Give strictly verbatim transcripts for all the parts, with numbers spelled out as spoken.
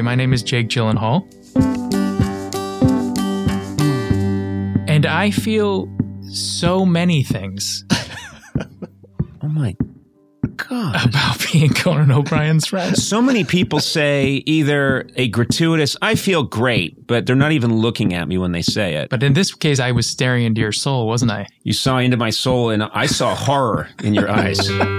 my name is Jake Gyllenhaal. And I feel so many things. Oh my God. About being Conan O'Brien's friend. So many people say either a gratuitous, I feel great, but they're not even looking at me when they say it. But in this case, I was staring into your soul, wasn't I? You saw into my soul and I saw horror in your eyes.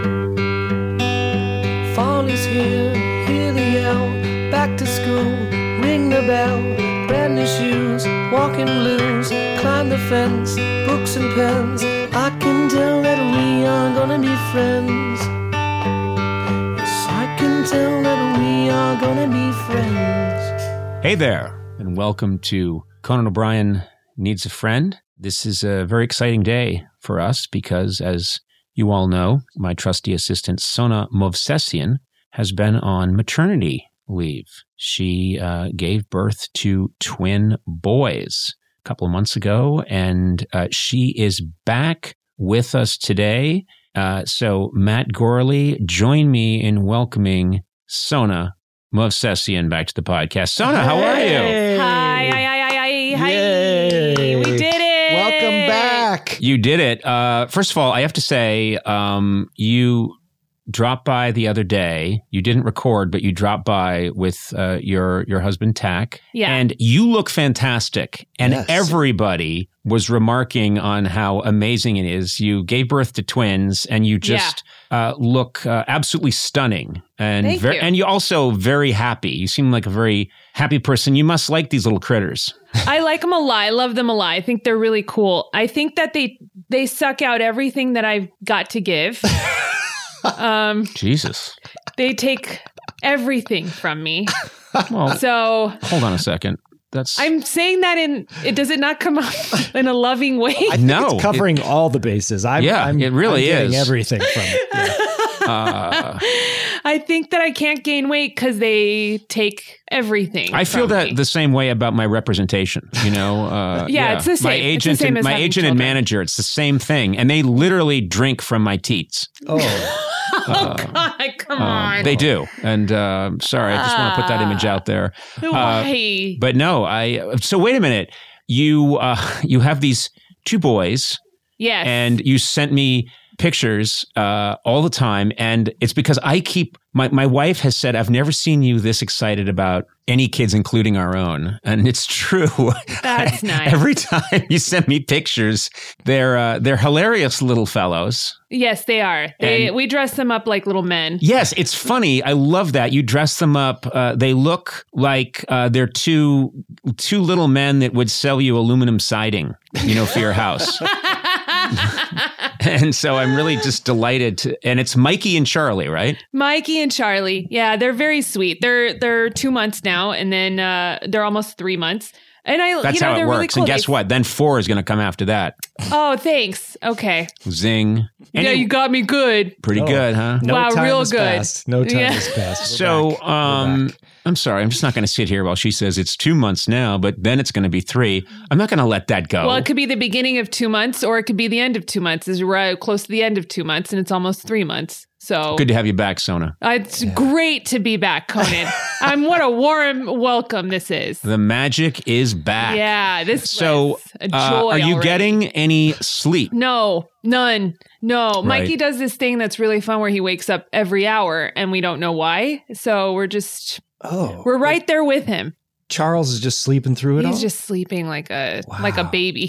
Fall is here, hear the yell, back to school, ring the bell, brand new shoes, walking blues, climb the fence, books and pens, I can tell that we are gonna be friends. Yes, I can tell that we are gonna be friends. Hey there, and welcome to Conan O'Brien Needs a Friend. This is a very exciting day for us because, as you all know, my trusty assistant Sona Movsesian has been on maternity leave. She uh, gave birth to twin boys a couple of months ago, and uh, she is back with us today. Uh, so, Matt Gorley, join me in welcoming Sona Movsesian back to the podcast. Sona, how are you? Hi, hi, hi, hi, hi. Yay. We did it. Welcome back. You did it. Uh, first of all, I have to say, um, you dropped by the other day. You didn't record, but you dropped by with uh, your your husband, Tack. Yeah. And you look fantastic. And Yes. everybody was remarking on how amazing it is. You gave birth to twins, and you just uh, look uh, absolutely stunning. And Thank ver- you. and you're also very happy. You seem like a very happy person. You must like these little critters. I like them a lot. I love them a lot. I think they're really cool. I think that they they suck out everything that I've got to give. um, Jesus. they take everything from me. Well, So hold on a second. That's I'm saying that in it does it not come out in a loving way? I think No, it's covering all the bases. I'm, Yeah, I'm, it really I'm getting is. everything from it. Yeah. uh, I think that I can't gain weight because they take everything. I feel from that me. the same way about my representation. You know, uh, Yeah, it's the My same. It's the agent, same and, as my having agent and children. manager. It's the same thing, and they literally drink from my teats. Oh, Oh God, come Um, on. they do, and uh, sorry, I just want to put that image out there. Uh, Why? but no, I. So wait a minute. You uh, you have these two boys, Yes. and you sent me pictures uh, all the time, and it's because I keep my my wife has said I've never seen you this excited about any kids, including our own, and it's true. That's nice. Every time you send me pictures, they're uh, they're hilarious little fellows. Yes, they are. They And- we dress them up like little men. Yes, it's funny. I love that you dress them up. Uh, they look like uh, they're two two little men that would sell you aluminum siding, you know, for your house. And so I'm really just delighted to, and it's Mikey and Charlie, right? Mikey and Charlie. Yeah, they're very sweet. They're they're two months now, and then uh, they're almost three months. And I, That's you know, how it they're works. really cool. And guess They- what? Then four is going to come after that. Oh, thanks. Okay. Zing. Any- yeah, you got me good. pretty Oh. good, huh? no Wow, time real has good. passed. No time Yeah. has passed. We're So, back. We're um, back. I'm sorry. I'm just not going to sit here while she says it's two months now, but then it's going to be three. I'm not going to let that go. Well, it could be the beginning of two months, or it could be the end of two months. As we're uh, close to the end of two months, and it's almost three months. So Good to have you back, Sona. uh, it's great to be back, Conan. I'm what a warm welcome this is. The magic is back. Yeah, this So, was a joy. uh, are you already. getting any sleep? No, none. No. Right. Mikey does this thing that's really fun where he wakes up every hour and we don't know why. So we're just Oh, we're right there with him. Charles is just sleeping through it He's all. just sleeping like a like a Wow. baby.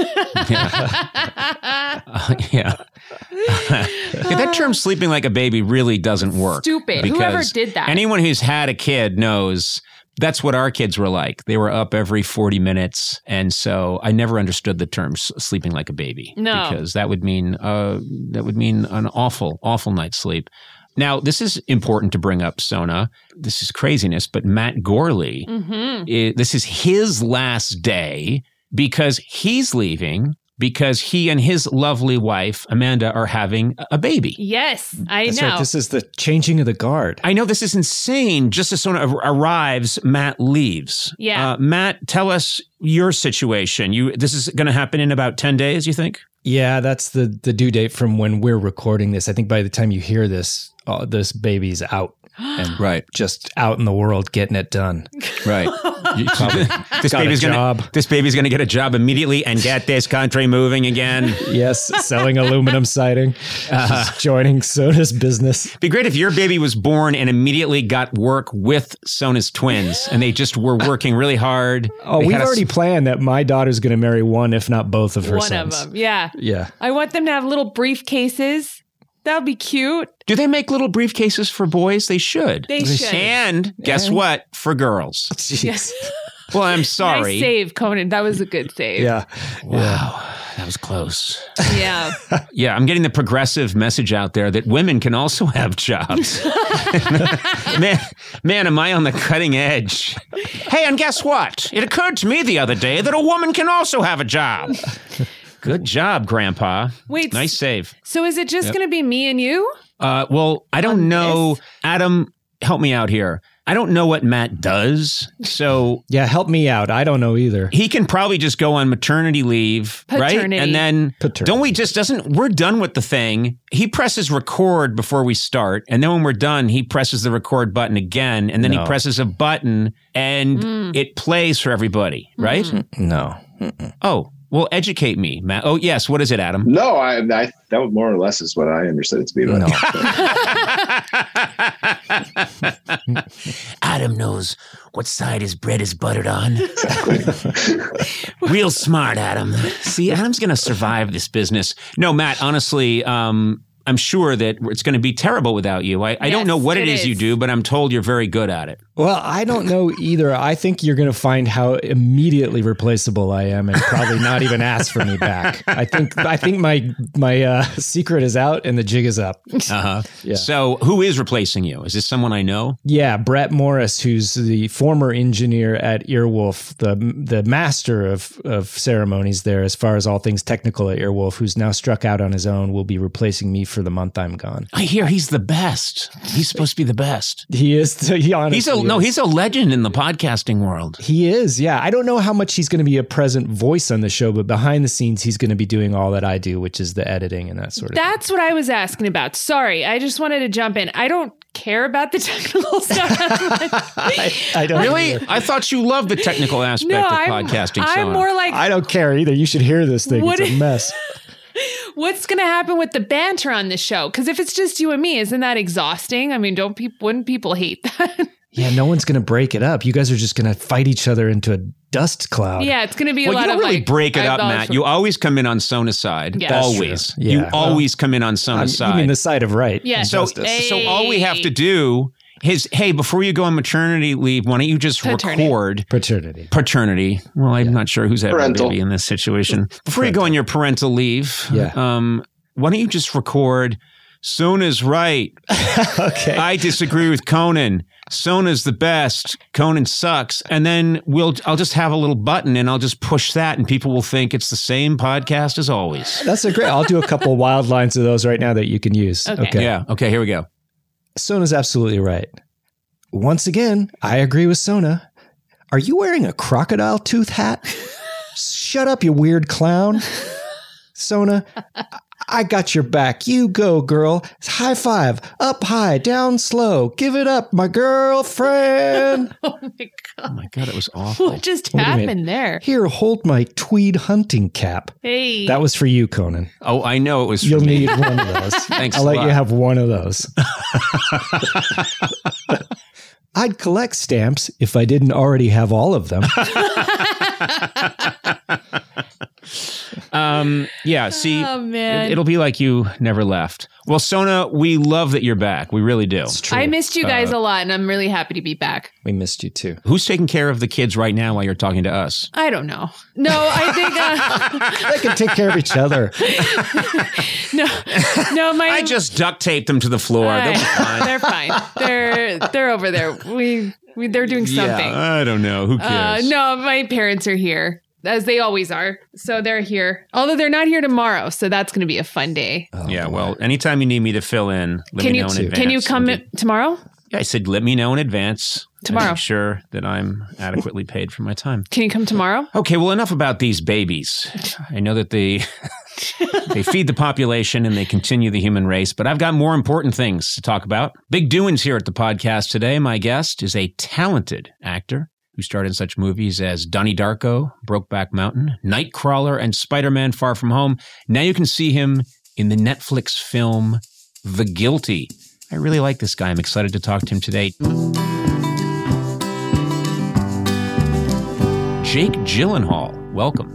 Uh, yeah. Yeah, that term sleeping like a baby really doesn't work. Stupid. because Whoever did that. Anyone who's had a kid knows that's what our kids were like. They were up every forty minutes. And so I never understood the term s- sleeping like a baby. No. Because that would mean uh, that would mean an awful, awful night's sleep. Now, this is important to bring up, Sona. This is craziness, but Matt Gorley, hmm i- this is his last day because he's leaving because he and his lovely wife, Amanda, are having a baby. Yes, I That's know. right. This is the changing of the guard. I know this is insane. Just as Sona ar- arrives, Matt leaves. Yeah. Uh, Matt, tell us your situation. You This is going to happen in about ten days, you think? Yeah, that's the the due date from when we're recording this. I think by the time you hear this, uh, this baby's out. and Right. just out in the world getting it done. Right. You- this Got a baby's gonna job. this baby's gonna get a job immediately and get this country moving again. Yes, selling aluminum siding, just joining Sona's business. It'd be great if your baby was born and immediately got work with Sona's twins, and they just were working really hard. Oh, They we've had a s- already planned that my daughter's going to marry one, if not both of her One sons. of them. Yeah. Yeah. I want them to have little briefcases. That would be cute. Do they make little briefcases for boys? They should. They should. And guess what? For girls. Jeez. Well, I'm sorry. Nice save, Conan. That was a good save. Yeah. Wow, that was close. Yeah. Yeah, I'm getting the progressive message out there that women can also have jobs. man, man, am I on the cutting edge? Hey, and guess what? It occurred to me the other day that a woman can also have a job. Good job, Grandpa. Wait. Nice save. So is it just going to be me and you? Uh, well, I don't On know. this? Adam, help me out here. I don't know what Matt does, so Yeah, help me out. I don't know either. he can probably just go on maternity leave, right? Paternity. And then Paternity. don't we just doesn't we're done with the thing. He presses record before we start, and then when we're done, he presses the record button again, and then No. he presses a button and Mm. it plays for everybody, right? No. Oh, well, educate me, Matt. Oh, yes. What is it, Adam? No, I, I that was more or less is what I understood it to be. But No. Adam knows what side his bread is buttered on. Real smart, Adam. See, Adam's going to survive this business. No, Matt, honestly, um, I'm sure that it's going to be terrible without you. I, I don't Yes, know what it it is you is. do, but I'm told you're very good at it. Well, I don't know either. I think you're going to find how immediately replaceable I am, and probably not even ask for me back. I think I think my my uh, secret is out and the jig is up. Uh-huh. Yeah. So who is replacing you? Is this someone I know? Yeah, Brett Morris, who's the former engineer at Earwolf, the the master of of ceremonies there, as far as all things technical at Earwolf, who's now struck out on his own, will be replacing me for the month I'm gone. I hear he's the best. He's supposed to be the best. He is. He honestly He's a no, is. he's a legend in the podcasting world. He is, yeah. I don't know how much he's going to be a present voice on the show, but behind the scenes, he's going to be doing all that I do, which is the editing and that sort of That's what I was asking about. Sorry. I just wanted to jump in. I don't care about the technical stuff. I, I don't Really? either. I thought you loved the technical aspect no, of I'm, podcasting. I'm Sona. more like, I don't care either. You should hear this thing. What it's a is- mess. what's going to happen with the banter on this show? Because if it's just you and me, isn't that exhausting? I mean, don't people, wouldn't people hate that? Yeah, no one's going to break it up. You guys are just going to fight each other into a dust cloud. yeah, it's going to be a Well, lot you don't of really like, break it I up, vouch Matt. for- You always come in on Sona's side. Yeah. That's always. true. You Yeah. always come in on Um, Sona's you side. mean the side of right? Yeah. so, Justice. so all we have to do is, hey, before you go on maternity leave, why don't you just Paternity. record Paternity. paternity? Well, I'm not sure who's having Parental. a baby in this situation. Before you go on your parental leave, Yeah. um, why don't you just record? Sona's right. Okay. I disagree with Conan. Sona's the best. Conan sucks. And then we'll I'll just have a little button and I'll just push that and people will think it's the same podcast as always. That's a great. I'll do a couple wild lines of those right now that you can use. Okay. Yeah. Okay, here we go. Sona's absolutely right. Once again, I agree with Sona. Are you wearing a crocodile tooth hat? Shut up, you weird clown. Sona, I- I got your back. You go, girl. High five. Up high, down slow. Give it up, my girlfriend. Oh my Oh God. my god, it was awful. What just What do you mean? happened there? Here, hold my tweed hunting cap. Hey. That was for you, Conan. Oh, I know it was for You'll me. need one of those. Thanks I'll a let lot. you have one of those. I'd collect stamps if I didn't already have all of them. Um, yeah, see, Oh, man. it, it'll be like you never left. Well, Sona, we love that you're back. We really do. It's true. I missed you guys Uh, a lot, and I'm really happy to be back. We missed you too. Who's taking care of the kids right now while you're talking to us? I don't know. No, I think uh, They can take care of each other. no, no. My I just duct taped them to the floor. They'll be fine. they're fine. They're they're over there. We, we they're doing something. Yeah, I don't know. Who Uh, cares? no, my parents are here, as they always are. So they're here. Although they're not here tomorrow, so that's going to be a fun day. Yeah, well, anytime you need me to fill in, let can me you know in advance. can you come I'll do- tomorrow? Yeah, I said let me know in advance. to Tomorrow. Make sure that I'm adequately paid for my time. Can you come tomorrow? Okay, well, enough about these babies. I know that the They feed the population and they continue the human race. But I've got more important things to talk about. Big doings here at the podcast today. My guest is a talented actor who starred in such movies as Donnie Darko, Brokeback Mountain, Nightcrawler, and Spider-Man Far From Home. Now you can see him in the Netflix film The Guilty. I really like this guy. I'm excited to talk to him today. Jake Gyllenhaal, welcome.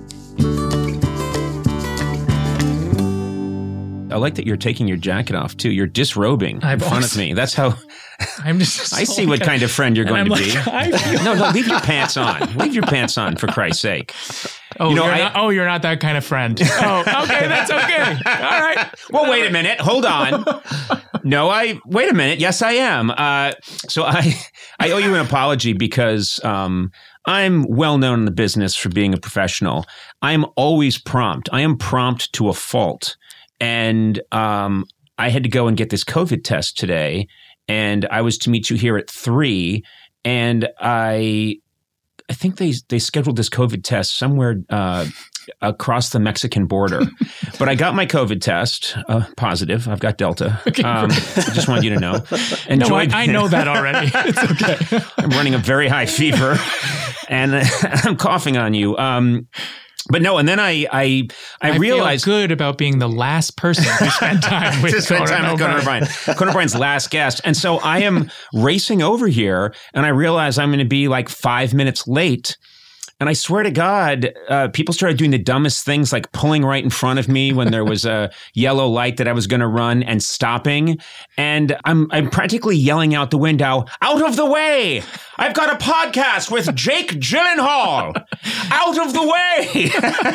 I like that you're taking your jacket off, too. You're disrobing I've in front also- of me. That's how... I'm just. I see what kind of friend you're going I'm to like, be. I feel- No, no, leave your pants on. Leave your pants on, for Christ's sake. Oh, You know, you're I- not, oh, you're not that kind of friend. Oh, okay, that's okay. All right. Well, wait a minute. Hold on. No, I wait a minute. Yes, I am. Uh, so I, I owe you an apology because um, I'm well known in the business for being a professional. I'm always prompt. I am prompt to a fault, and um, I had to go and get this COVID test today, and I was to meet you here at three, and I. I think they they scheduled this COVID test somewhere uh, across the Mexican border. But I got my COVID test, uh, positive. I've got Delta. Okay, um, I just wanted you to know. No, I, Enjoyed- I know that already. It's okay. I'm running a very high fever, and I'm coughing on you. Um, but no, and then I I I, I realized. feel good about being the last person who spent time with to spend Conan time with Conan O'Brien. O'Brien. Conan O'Brien's last guest. And so I am racing over here, and I realize I'm going to be like five minutes late. And I swear to God, uh, people started doing the dumbest things, like pulling right in front of me when there was a yellow light that I was going to run and stopping. And I'm I'm practically yelling out the window, "Out of the way! I've got a podcast with Jake Gyllenhaal! Out of the way!"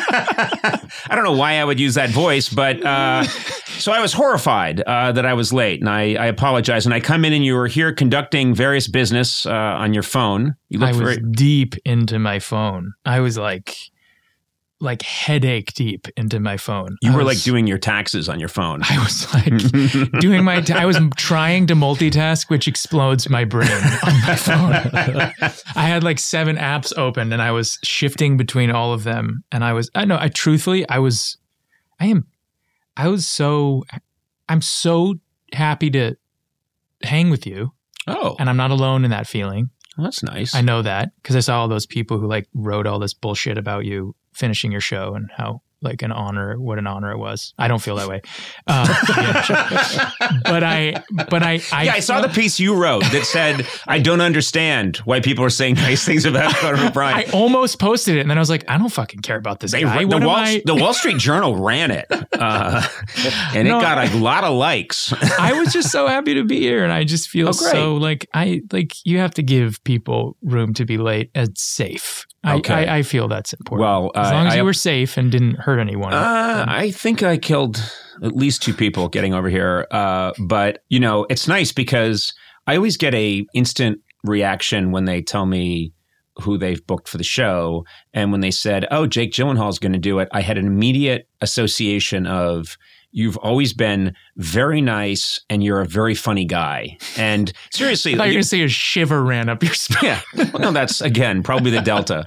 I don't know why I would use that voice, but uh, so I was horrified uh, that I was late, and I, I apologize. And I come in, and you were here conducting various business uh, on your phone. You I look was very deep into my phone. I was like, like headache deep into my phone. You I were was- like doing your taxes on your phone. I was like doing my. T- I was trying to multitask, which explodes my brain on my phone. I had like seven apps open, and I was shifting between all of them. And I was. I know. I truthfully, I was. I am. I was so. I'm so happy to hang with you, Oh, and I'm not alone in that feeling. well, that's nice. I know that because I saw all those people who like wrote all this bullshit about you finishing your show and how like an honor, what an honor it was. I don't feel that way. Um, yeah, but I, but I, I, yeah, I saw the piece you wrote that said, "I don't understand why people are saying nice things about Conan I O'Brien." almost posted it, and then I was like, I don't fucking care about this They, guy. the, What am Wall, I? the Wall Street Journal ran it, uh, and No, it got a lot of likes. I was just so happy to be here, and I just feel Oh, great. so like I like you have to give people room to be late and safe. I, Okay. I, I feel that's important. Well, as uh, long as I- you were safe and didn't hurt anyone. Uh, I think I killed at least two people getting over here. Uh, but, you know, it's nice because I always get a instant reaction when they tell me who they've booked for the show. And when they said, "Oh, Jake Gyllenhaal is going to do it," I had an immediate association of, you've always been very nice and you're a very funny guy. And seriously, I thought you were you- going to say a shiver ran up your spine. yeah. Well, no, that's, again, probably the Delta.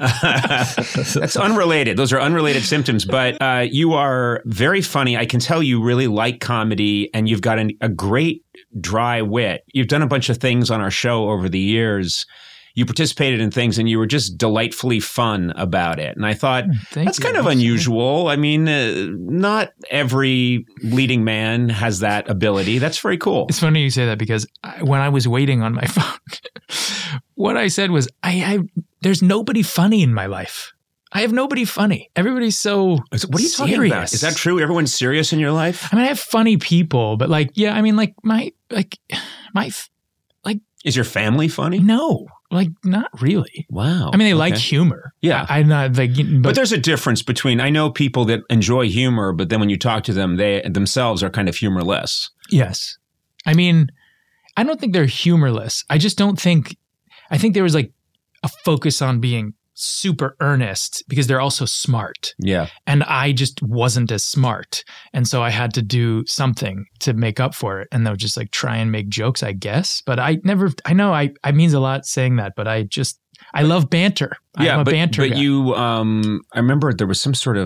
That's unrelated. Those are unrelated symptoms. But uh, you are very funny. I can tell you really like comedy, and you've got an, a great dry wit. You've done a bunch of things on our show over the years. You participated in things, and you were just delightfully fun about it. And I thought, Thank that's you. kind of unusual. I mean, uh, not every leading man has that ability. That's very cool. It's funny you say that because I, when I was waiting on my phone, what I said was, I, I there's nobody funny in my life. I have nobody funny. Everybody's so What are you talking serious. about? Is that true? Everyone's serious in your life? I mean, I have funny people, but like, yeah, I mean, like my, like my, Is your family funny? no, like not really. Wow. I mean, they like Okay. humor. Yeah. I, I'm not like, but, But there's a difference between, I know people that enjoy humor, but then when you talk to them, they themselves are kind of humorless. yes. I mean, I don't think they're humorless. I just don't think, I think there was like a focus on being super earnest because they're also smart. Yeah. And I just wasn't as smart. And so I had to do something to make up for it. And they'll just like try and make jokes, I guess. But I never, I know I, I means a lot saying that, but I just, I love banter. Yeah. I'm a but banter but guy. you, um, I remember there was some sort of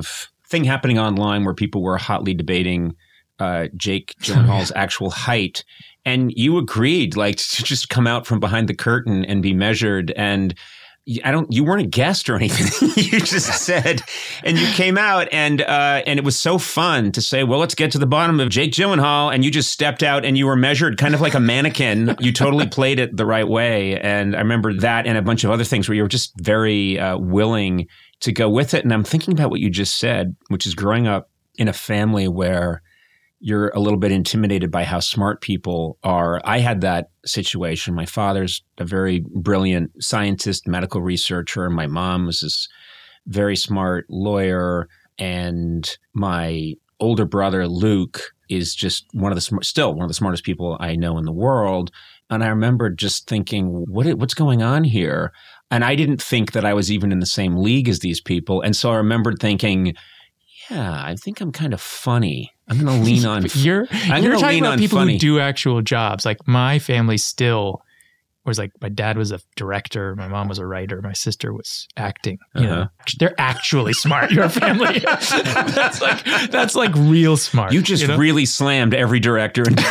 thing happening online where people were hotly debating uh, Jake Gyllenhaal's actual height. And you agreed, like, to just come out from behind the curtain and be measured. And I don't, you weren't a guest or anything. You just said, and you came out, and uh, and it was so fun to say, well, let's get to the bottom of Jake Gyllenhaal. And you just stepped out and you were measured kind of like a mannequin. You totally played it the right way. And I remember that and a bunch of other things where you were just very uh, willing to go with it. And I'm thinking about what you just said, which is growing up in a family where you're a little bit intimidated by how smart people are. I had that situation. My father's a very brilliant scientist, medical researcher, and my mom was this very smart lawyer. And my older brother, Luke, is just one of the smart, still one of the smartest people I know in the world. And I remember just thinking, what what's going on here? And I didn't think that I was even in the same league as these people. And so I remembered thinking, yeah, I think I'm kind of funny. I'm going to lean on. you're I'm you're gonna talking lean about on people funny. who do actual jobs. Like my family still was like, my dad was a director, my mom was a writer, my sister was acting. You Uh-huh. know, they're actually smart. Your family, that's like that's like real smart. You just know? really slammed every director. And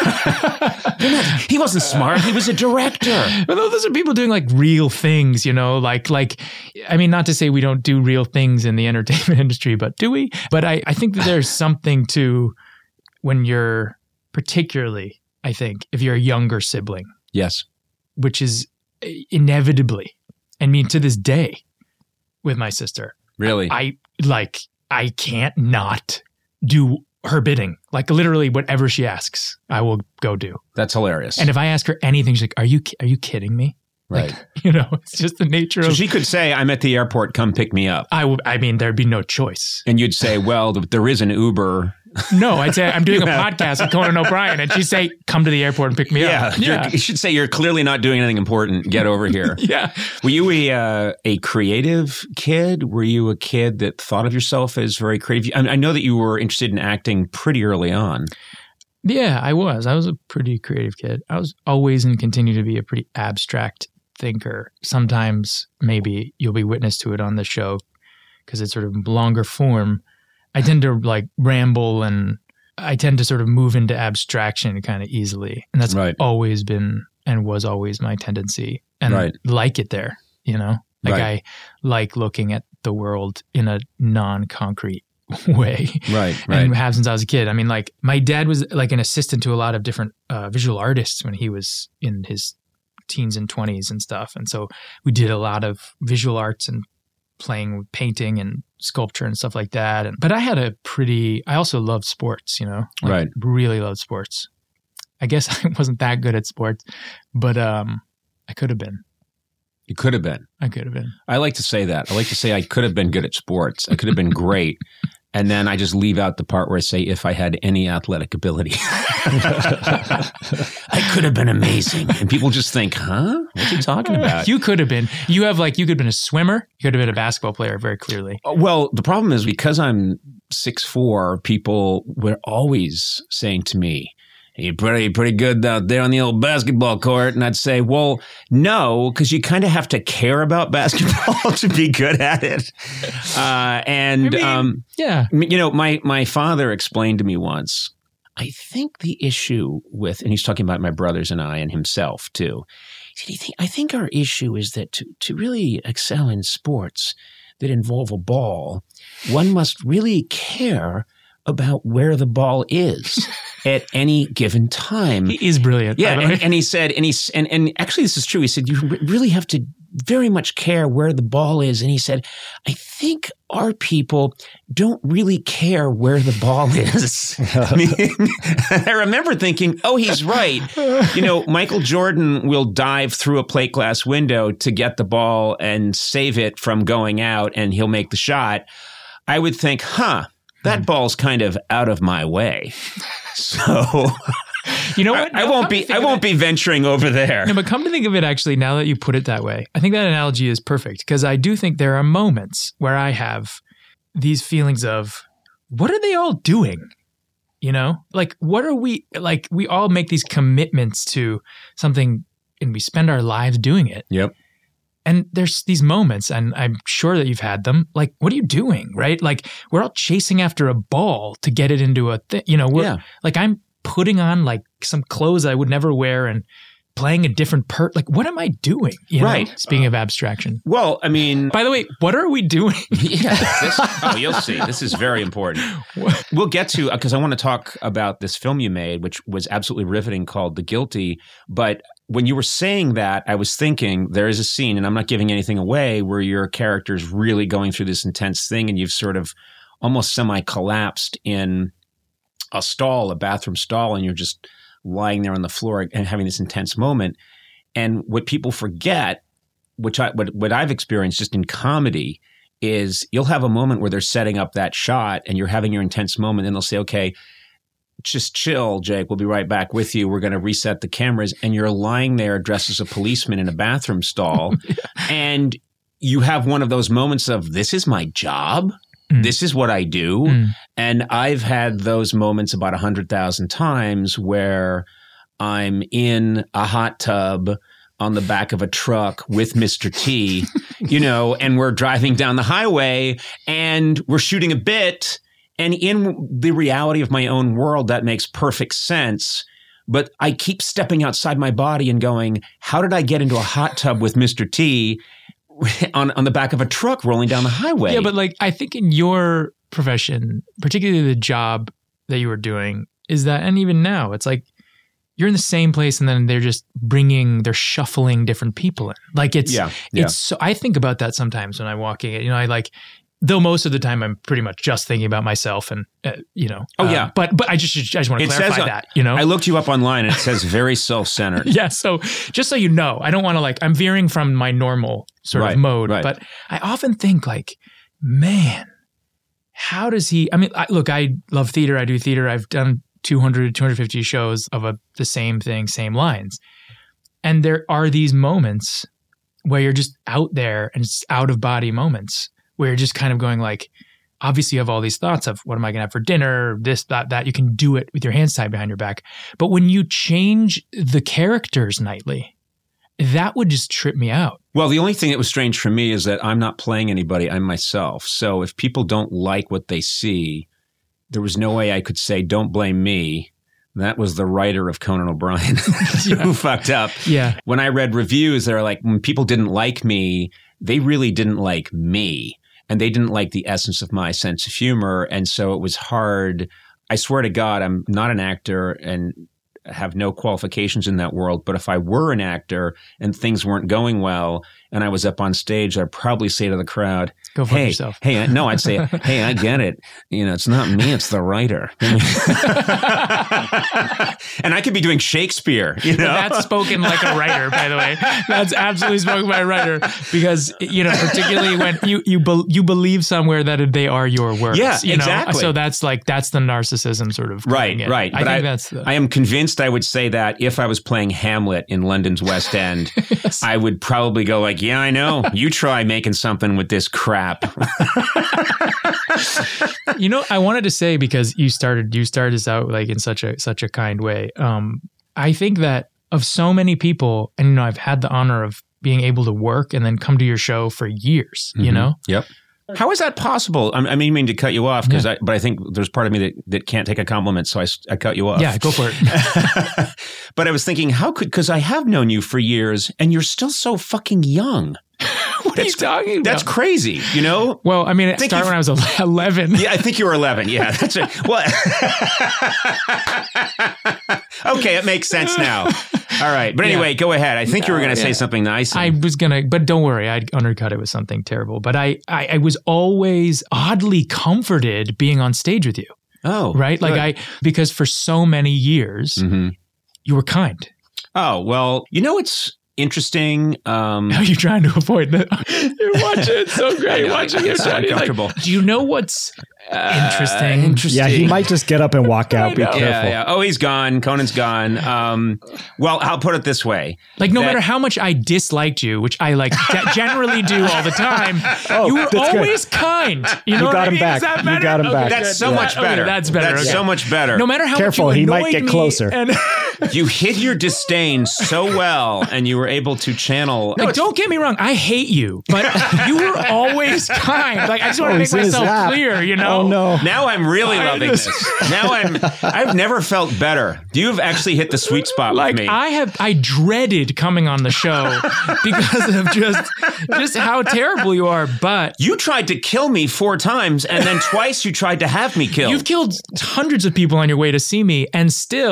he wasn't smart. He was a director. But those are people doing like real things, you know, like, like, I mean, not to say we don't do real things in the entertainment industry, but do we? But I, I think that there's something to when you're particularly, I think, if you're a younger sibling, Yes. which is inevitably, I mean, to this day with my sister, Really? I like, I can't not do her bidding. Like literally whatever she asks, I will go do. That's hilarious. And if I ask her anything, she's like, are you, are you kidding me? right. Like, you know, it's just the nature So of, she could say, I'm at the airport, come pick me up. I would, I mean, there'd be no choice. And you'd say, well, th- there is an Uber. No, I'd say I'm doing a podcast with Conan O'Brien, and she'd say, come to the airport and pick me Yeah. up. you're- You should say, you're clearly not doing anything important. Get over here. Yeah. Were you a uh, a creative kid? Were you a kid that thought of yourself as very creative? I, I know that you were interested in acting pretty early on. Yeah, I was. I was a pretty creative kid. I was always and continue to be a pretty abstract thinker. Sometimes maybe you'll be witness to it on the show because it's sort of longer form. I tend to like ramble and I tend to sort of move into abstraction kind of easily. And that's Right. always been and was always my tendency. And Right. I like it there, you know? Like Right. I like looking at the world in a non-concrete way. Right, And have since I was a kid. I mean, like my dad was like an assistant to a lot of different uh, visual artists when he was in his teens and twenties and stuff. And so we did a lot of visual arts and playing with painting and sculpture and stuff like that. And but I had a pretty, I also loved sports, you know, like, Right. really loved sports. I guess I wasn't that good at sports, but um, I could have been. You could have been. I could have been. I like to say that. I like to say I could have been good at sports. I could have been great. And then I just leave out the part where I say if I had any athletic ability. I could have been amazing. And people just think, huh? What's he talking about? You could have been. You have like, you could have been a swimmer. You could have been a basketball player very clearly. Well, the problem is because I'm six foot four, people were always saying to me, you're pretty, pretty good out there on the old basketball court. And I'd say, well, no, because you kind of have to care about basketball to be good at it. Uh, and, I mean, um, Yeah. you know, my, my father explained to me once, I think the issue with, and he's talking about my brothers and I and himself too. He said, I think our issue is that to, to really excel in sports that involve a ball, one must really care about where the ball is at any given time. He is brilliant. Yeah, by the way. and, and he said, and he and and actually, this is true. He said, you re- really have to very much care where the ball is. And he said, I think our people don't really care where the ball is. I mean, I remember thinking, oh, he's right. You know, Michael Jordan will dive through a plate glass window to get the ball and save it from going out, and he'll make the shot. I would think, huh, that ball's kind of out of my way. So You know what? I, I No, won't come to be think I of won't it- be venturing over there. No, but come to think of it, actually, now that you put it that way, I think that analogy is perfect because I do think there are moments where I have these feelings of, what are they all doing? You know, like, what are we, like, we all make these commitments to something and we spend our lives doing it. Yep. And there's these moments, and I'm sure that you've had them. Like, what are you doing, right? Like, we're all chasing after a ball to get it into a thing. You know, we're Yeah. like, I'm putting on like some clothes I would never wear and playing a different part. Like, what am I doing? You Right. know? Speaking of abstraction. Well, I mean, By the way, what are we doing? yeah, this, oh, you'll see. This is very important. We'll get to, because I want to talk about this film you made, which was absolutely riveting, called The Guilty. But when you were saying that, I was thinking there is a scene, and I'm not giving anything away, where your character's really going through this intense thing, and you've sort of almost semi-collapsed in a stall, a bathroom stall, and you're just lying there on the floor and having this intense moment. And what people forget, which I what, what I've experienced just in comedy, is you'll have a moment where they're setting up that shot and you're having your intense moment, and they'll say, okay, just chill, Jake, we'll be right back with you. We're going to reset the cameras. And you're lying there dressed as a policeman in a bathroom stall. Yeah. And you have one of those moments of, this is my job. Mm. This is what I do. Mm. And I've had those moments about a hundred thousand times where I'm in a hot tub on the back of a truck with Mister T, you know, and we're driving down the highway and we're shooting a bit. And in the reality of my own world, that makes perfect sense. But I keep stepping outside my body and going, how did I get into a hot tub with Mister T on, on the back of a truck rolling down the highway? Yeah, but like, I think in your profession, particularly the job that you were doing, is that, and even now, it's like, you're in the same place and then they're just bringing, they're shuffling different people in. Like it's, yeah, yeah. it's so, I think about that sometimes when I'm walking it, you know, I like, though most of the time I'm pretty much just thinking about myself and, uh, you know. Oh, uh, yeah. But but I just I just want to it clarify says, that, you know. I looked you up online and it says very self-centered. Yeah. So just so you know, I don't want to like, I'm veering from my normal sort right, of mode. Right. But I often think like, man, how does he, I mean, I, look, I love theater. I do theater. I've done two hundred, two hundred fifty shows of a, the same thing, same lines. And there are these moments where you're just out there and it's out of body moments where you're just kind of going like, obviously you have all these thoughts of what am I going to have for dinner, this, that, that. You can do it with your hands tied behind your back. But when you change the characters nightly, that would just trip me out. Well, the only thing that was strange for me is that I'm not playing anybody, I'm myself. So if people don't like what they see, there was no way I could say, don't blame me. That was the writer of Conan O'Brien who fucked up. Yeah. When I read reviews, they're like, when people didn't like me, they really didn't like me. And they didn't like the essence of my sense of humor. And so it was hard. I swear to God, I'm not an actor and have no qualifications in that world. But if I were an actor and things weren't going well and I was up on stage, I'd probably say to the crowd, go fuck hey, yourself. Hey, no, I'd say, hey, I get it. You know, it's not me, it's the writer. And I could be doing Shakespeare, you know? That's spoken like a writer, by the way. That's absolutely spoken by a writer because, you know, particularly when you you be, you believe somewhere that they are your words. Yeah, you know? exactly. So that's like, that's the narcissism sort of. Right, in. right. I but think I, that's the. I am convinced I would say that if I was playing Hamlet in London's West End, yes. I would probably go like, yeah, I know. You try making something with this crap. You know, I wanted to say, because you started you started this out like in such a such a kind way. Um, I think that of so many people, and you know, I've had the honor of being able to work and then come to your show for years. Mm-hmm. You know, yep. How is that possible? I mean, I mean to cut you off, because yeah. I, but I think there's part of me that, that can't take a compliment, so I, I cut you off. Yeah, go for it. But I was thinking, how could, because I have known you for years, and you're still so fucking young. What that's, are you talking about? That's crazy, you know? Well, I mean, it started when I was eleven. Yeah, I think you were eleven. Yeah, that's right. Well, okay, it makes sense now. All right. But anyway, yeah. Go ahead. I think no, you were going to yeah. say something nice. And... I was going to, but don't worry, I'd undercut it with something terrible. But I, I, I was always oddly comforted being on stage with you. Oh, right? Like good. I, because for so many years, mm-hmm. you were kind. Oh, well, you know, it's interesting. Um, How are you trying to avoid that? You're watching it so great. You're watching it so uncomfortable. Like, do you know what's uh, interesting? Interesting. Yeah, he might just get up and walk out. Be careful. Yeah, yeah. Oh, he's gone. Conan's gone. Um, well, I'll put it this way. Like, no that, matter how much I disliked you, which I like generally do all the time, oh, you were always good. kind. You, know you got him I mean? back. That You got him okay, back. That's so yeah. much better. Okay, that's better. That's okay. so much better. No matter how Careful, much you he might get me closer. And you hid your disdain so well, and you were able to channel. Like, don't get me wrong, I hate you, but you were always kind. Like, I just want to Oh, make he says myself that. clear, you know? Oh no. Now I'm really I loving just- this. Now I'm. I've never felt better. You've actually hit the sweet spot Like with me. I have, I dreaded coming on the show because of just, just how terrible you are. But you tried to kill me four times, and then twice you tried to have me killed. you've killed hundreds of people on your way to see me, and still,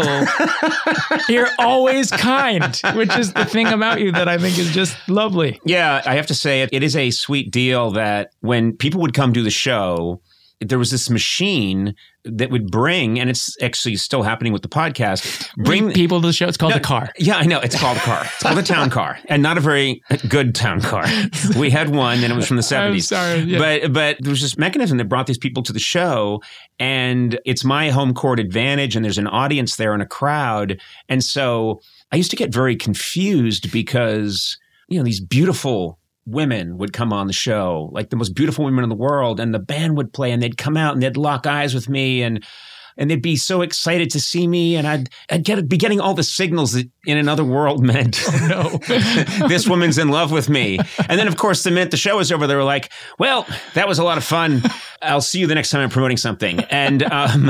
you're always kind, which is the thing about you that I think is just lovely. Yeah, I have to say it, it is a sweet deal that when people would come do the show, there was this machine that would bring, and it's actually still happening with the podcast, bring People to the show. It's called the car. Yeah, I know. It's called a car. It's called a town car, and not a very good town car. We had one, and it was from the seventies. sorry, yeah. But but there was this mechanism that brought these people to the show, and it's my home court advantage, and there's an audience there and a crowd. And so I used to get very confused because, you know, these beautiful women would come on the show, like the most beautiful women in the world, and the band would play, and they'd come out and they'd lock eyes with me, and and they'd be so excited to see me, and I'd I'd get be getting all the signals that in another world meant, Oh, no. this woman's in love with me. And then, of course, the minute the show was over, they were like, well, that was a lot of fun. I'll see you the next time I'm promoting something. And um,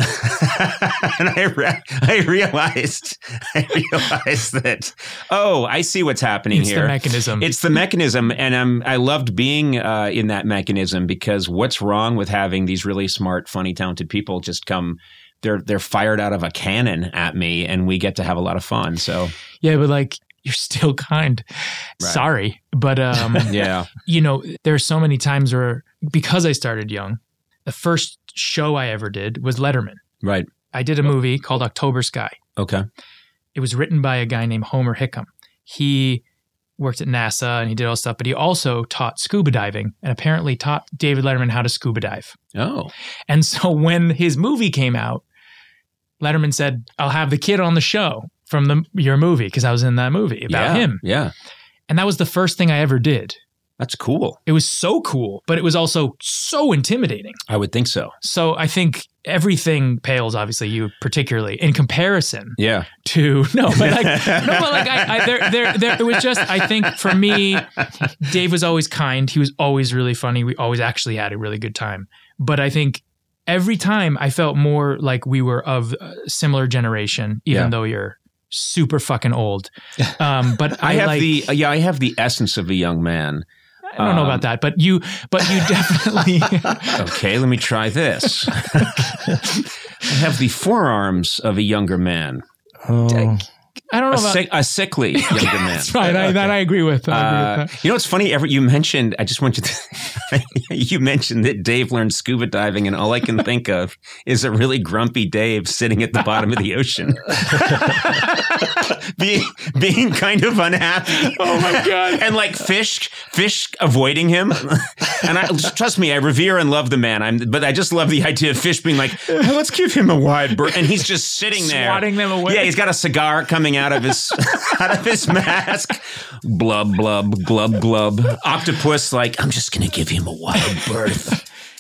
and I re- I realized I realized that, oh, I see what's happening It's here. the mechanism. It's the mechanism, and um, I loved being uh, in that mechanism, because what's wrong with having these really smart, funny, talented people just come? They're they're fired out of a cannon at me, and we get to have a lot of fun. So Yeah, but like, you're still kind. Right. Sorry. But, um, yeah, you know, there are so many times where, because I started young, the first show I ever did was Letterman. right, I did a movie called October Sky. okay, It was written by a guy named Homer Hickam. He worked at NASA and he did all this stuff, but he also taught scuba diving and apparently taught David Letterman how to scuba dive. oh, And so when his movie came out, Letterman said, I'll have the kid on the show from the your movie, because I was in that movie about yeah, him. Yeah, And that was the first thing I ever did. that's cool. It was so cool, but it was also so intimidating. I would think so. So I think everything pales, obviously, you particularly, in comparison Yeah, to no, but like no, but like I, I there, there, there. It was just, I think for me, Dave was always kind. He was always really funny. We always actually had a really good time. But I think every time I felt more like we were of a similar generation, even Yeah. though you're super fucking old. Um, but I, I have like, the uh, yeah, I have the essence of a young man. I don't know um, about that, but you, but you definitely. Okay, let me try this. I have the forearms of a younger man, Oh, I don't a, know about. sick, a sickly younger man. That's right. I, that I agree with. I agree Uh, with that. you know what's funny? Ever you mentioned? I just want you to. You mentioned that Dave learned scuba diving, and all I can think of is a really grumpy Dave sitting at the bottom of the ocean, being being kind of unhappy. Oh my God. And like fish, fish avoiding him. And I trust me, I revere and love the man. I'm, but I just love the idea of fish being like, oh, let's give him a wide berth, and he's just sitting there, Swatting them away. Yeah, he's got a cigar coming out of his out of his mask. Blub blub glub glub. Octopus like, I'm just gonna give him a wide berth.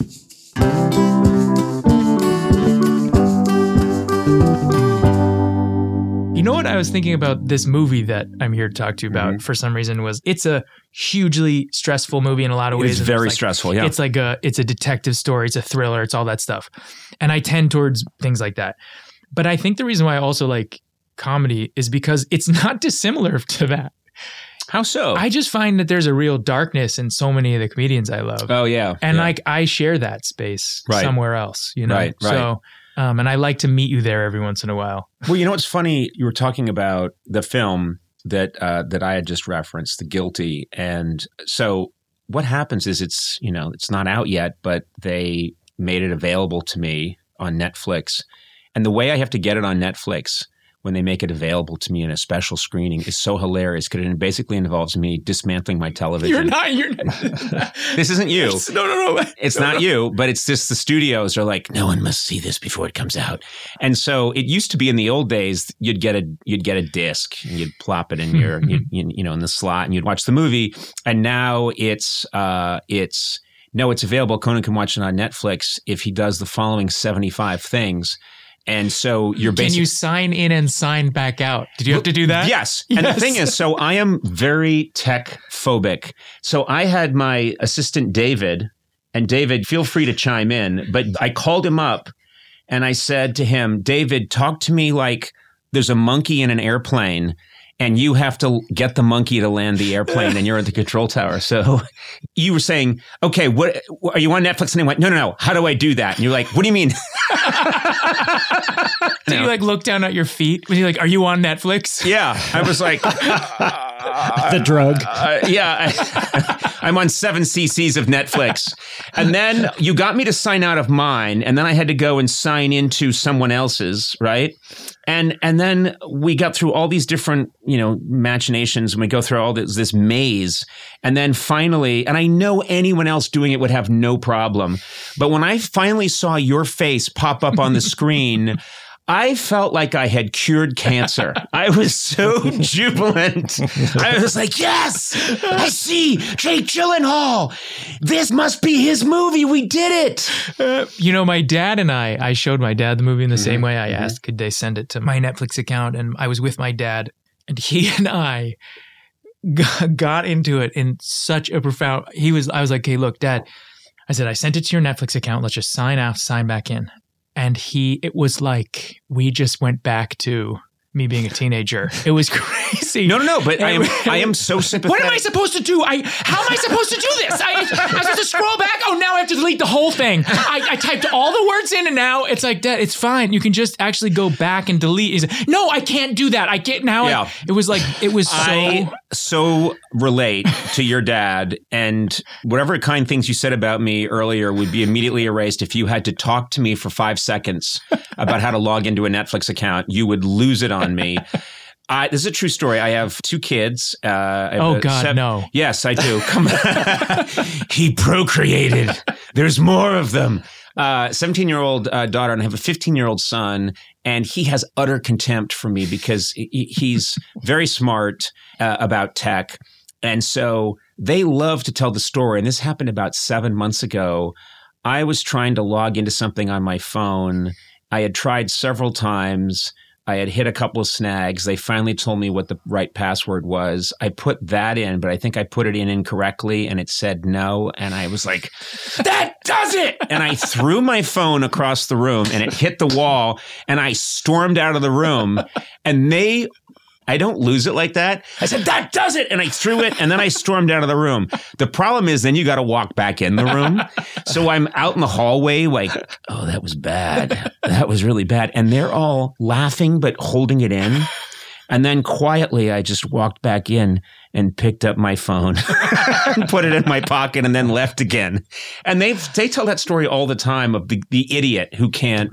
You know what I was thinking about this movie that I'm here to talk to you about Mm-hmm. for some reason was it's a hugely stressful movie in a lot of ways. It's and very like- stressful. Yeah, It's like a it's a detective story, it's a thriller, it's all that stuff. And I tend towards things like that. But I think the reason why I also like comedy is because it's not dissimilar to that. how so? I just find that there's a real darkness in so many of the comedians I love. oh yeah, and yeah. like I share that space Right. somewhere else, you know. Right, right. So um and I like to meet you there every once in a while. Well, you know what's funny? You were talking about the film that uh, that I had just referenced, The Guilty, and so what happens is it's you know it's not out yet, but they made it available to me on Netflix, and the way I have to get it on Netflix when they make it available to me in a special screening is so hilarious because it basically involves me dismantling my television. You're not you're not This isn't you. No, no, no. It's not you, but it's just the studios are like, no one must see this before it comes out. And so it used to be in the old days, you'd get a you'd get a disc and you'd plop it in your you, you know in the slot and you'd watch the movie. And now it's uh it's no, it's available. Conan can watch it on Netflix if he does the following seventy-five things. And so you're Can basically... you sign in and sign back out? Did you have to do that? Yes. And Yes. the thing is, so I am very tech phobic. So I had my assistant, David, and David, feel free to chime in, but I called him up and I said to him, David, talk to me like there's a monkey in an airplane and you have to get the monkey to land the airplane and you're at the control tower. So you were saying, okay, what are you on Netflix? And I went, no, no, no. How do I do that? And you're like, what do you mean? Did you like look down at your feet? Was you like, are you on Netflix? Yeah. I was like, uh, The drug. Uh, yeah. I, I'm on seven cc's of Netflix. And then you got me to sign out of mine. And then I had to go and sign into someone else's, right? And and then we got through all these different, you know, machinations, and we go through all this, this maze. And then finally, and I know anyone else doing it would have no problem. But when I finally saw your face pop up on the screen, I felt like I had cured cancer. I was so jubilant. I was like, yes, I see Jake Gyllenhaal. This must be his movie. We did it. Uh, you know, my dad and I, I showed my dad the movie in the Mm-hmm. same way. I asked, could they send it to my Netflix account? And I was with my dad, and he and I got, got into it in such a profound, he was, I was like, hey, look, Dad, I said, I sent it to your Netflix account. Let's just sign out, sign back in. And he, it was like, we just went back to me being a teenager. It was crazy. No, no, no. But I am, I am so sympathetic. What am I supposed to do? I how am I supposed to do this? I, I supposed to scroll back. Oh, now I have to delete the whole thing. I, I typed all the words in, and now it's like, Dad, it's fine. You can just actually go back and delete. He's like, no, I can't do that. I can't now. Yeah. It, it was like it was so. I so relate to your dad, and whatever kind things you said about me earlier would be immediately erased if you had to talk to me for five seconds about how to log into a Netflix account. You would lose it on me. I, this is a true story. I have two kids. Uh, I have Oh, a God, sev- no. Yes, I do. Come on. He procreated. There's more of them. Uh, seventeen-year-old uh, daughter, and I have a fifteen-year-old son, and he has utter contempt for me because he, he's very smart uh, about tech. And so they love to tell the story. And this happened about seven months ago. I was trying to log into something on my phone. I had tried several times. I had hit a couple of snags. They finally told me what the right password was. I put that in, but I think I put it in incorrectly and it said no. And I was like, that does it. And I threw my phone across the room and it hit the wall and I stormed out of the room and they... I don't lose it like that. I said, that does it. And I threw it and then I stormed out of the room. The problem is then you got to walk back in the room. So I'm out in the hallway like, oh, that was bad. That was really bad. And they're all laughing, but holding it in. And then quietly, I just walked back in and picked up my phone and put it in my pocket and then left again. And they they tell that story all the time of the, the idiot who can't.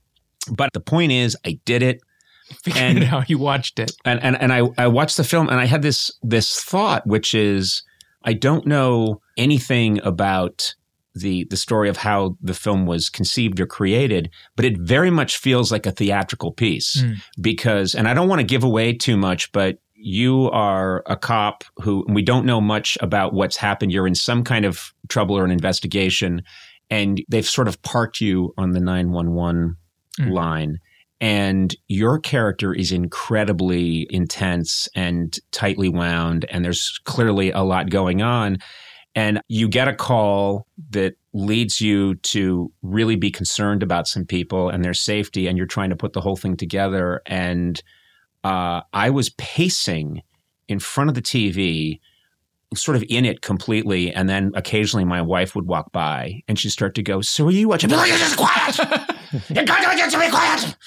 But the point is, I did it. Figured out how you watched it. And and and I, I watched the film and I had this this thought, which is I don't know anything about the the story of how the film was conceived or created, but it very much feels like a theatrical piece Mm. because, and I don't want to give away too much, but you are a cop who we don't know much about what's happened. You're in some kind of trouble or an investigation, and they've sort of parked you on the nine one one Mm. line. And your character is incredibly intense and tightly wound, and there's clearly a lot going on. And you get a call that leads you to really be concerned about some people and their safety, and you're trying to put the whole thing together. And uh, I was pacing in front of the T V, sort of in it completely, and then occasionally my wife would walk by, and she'd start to go, "So are you watching?" I'd be like, "You're just quiet! You're going to get to be quiet!"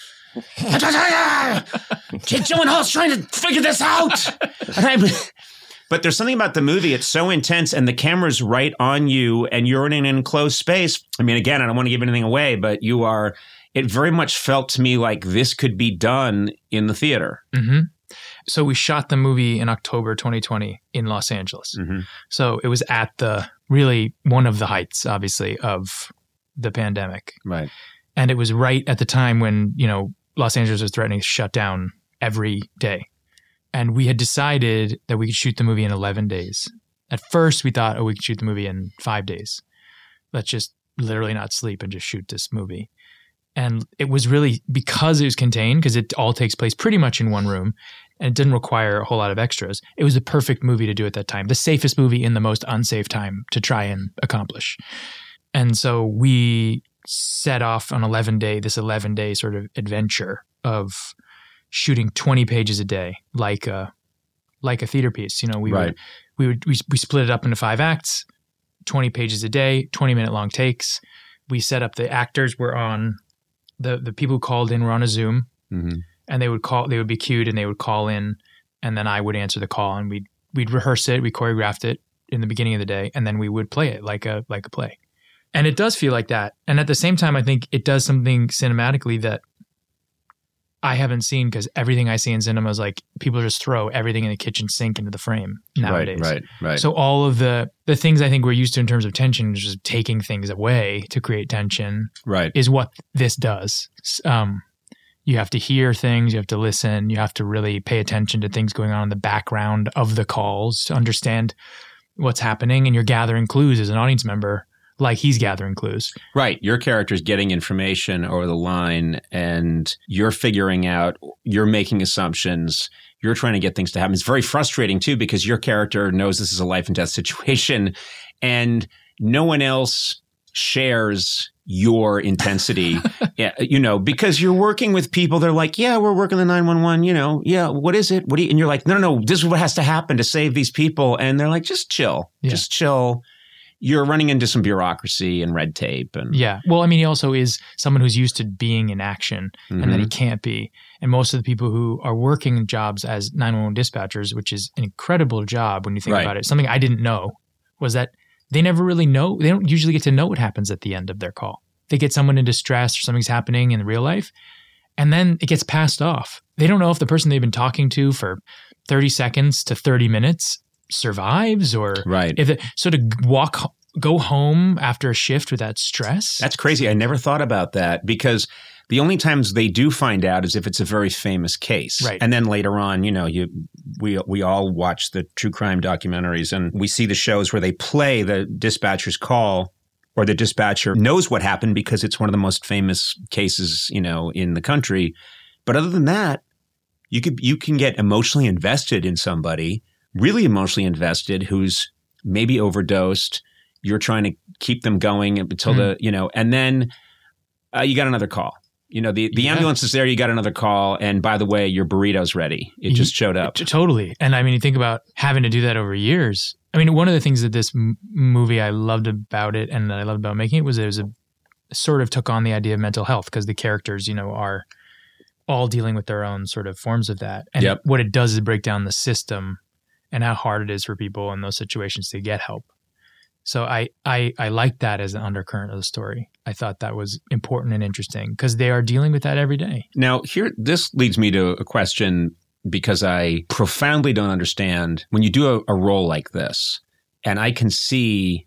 Jake Gyllenhaal's trying to figure this out. And I, but there's something about the movie. It's so intense and the camera's right on you and you're in an enclosed space. I mean, again, I don't want to give anything away, but you are, it very much felt to me like this could be done in the theater. Mm-hmm. So we shot the movie in October twenty twenty in Los Angeles. Mm-hmm. So it was at the really one of the heights, obviously, of the pandemic. Right. And it was right at the time when, you know, Los Angeles was threatening to shut down every day. And we had decided that we could shoot the movie in eleven days. At first, we thought, oh, we could shoot the movie in five days. Let's just literally not sleep and just shoot this movie. And it was really, because it was contained, because it all takes place pretty much in one room and it didn't require a whole lot of extras, it was the perfect movie to do at that time. The safest movie in the most unsafe time to try and accomplish. And so we set off on eleven day, this eleven day sort of adventure of shooting twenty pages a day, like a, like a theater piece. You know, we Right. would, we would, we, we split it up into five acts, twenty pages a day, twenty minute long takes. We set up, the actors were on, the, the people who called in were on a Zoom, Mm-hmm. and they would call, they would be queued and they would call in, and then I would answer the call, and we'd, we'd rehearse it. We choreographed it in the beginning of the day, and then we would play it like a, like a play. And it does feel like that. And at the same time, I think it does something cinematically that I haven't seen, because everything I see in cinema is like people just throw everything in the kitchen sink into the frame nowadays. Right, right, right. So all of the the things I think we're used to in terms of tension, just taking things away to create tension, right. is what this does. Um, you have to hear things, you have to listen, you have to really pay attention to things going on in the background of the calls to understand what's happening, and you're gathering clues as an audience member, like he's gathering clues. Right. Your character's getting information over the line, and you're figuring out, you're making assumptions, you're trying to get things to happen. It's very frustrating too, because your character knows this is a life and death situation, and no one else shares your intensity. Yeah, you know, because you're working with people, they're like, yeah, we're working the nine one one, you know, yeah, what is it? What do you, and you're like, no, no, no, this is what has to happen to save these people. And they're like, just chill, Yeah. just chill. You're running into some bureaucracy and red tape. And Yeah. Well, I mean, he also is someone who's used to being in action, Mhm. and that he can't be. And most of the people who are working jobs as nine one one dispatchers, which is an incredible job when you think Right. about it, something I didn't know was that they never really know. They don't usually get to know what happens at the end of their call. They get someone in distress or something's happening in real life, and then it gets passed off. They don't know if the person they've been talking to for thirty seconds to thirty minutes survives, or Right. if it, so to walk, go home after a shift with that stress. That's crazy. I never thought about that, because the only times they do find out is if it's a very famous case. Right. And then later on, you know, you we we all watch the true crime documentaries, and we see the shows where they play the dispatcher's call, or the dispatcher knows what happened because it's one of the most famous cases, you know, in the country. But other than that, you could you can get emotionally invested in somebody, really emotionally invested, who's maybe overdosed. You're trying to keep them going until Mm-hmm. the, you know, and then uh, you got another call. You know, the, the Yeah. ambulance is there, you got another call, and by the way, your burrito's ready. It just showed up. T- Totally. And I mean, you think about having to do that over years. I mean, one of the things that this m- movie I loved about it, and that I loved about making it, was it was a sort of took on the idea of mental health, because the characters, you know, are all dealing with their own sort of forms of that. And Yep. what it does is break down the system and how hard it is for people in those situations to get help. So I I I liked that as an undercurrent of the story. I thought that was important and interesting, because they are dealing with that every day. Now, here, this leads me to a question, because I profoundly don't understand when you do a, a role like this, and I can see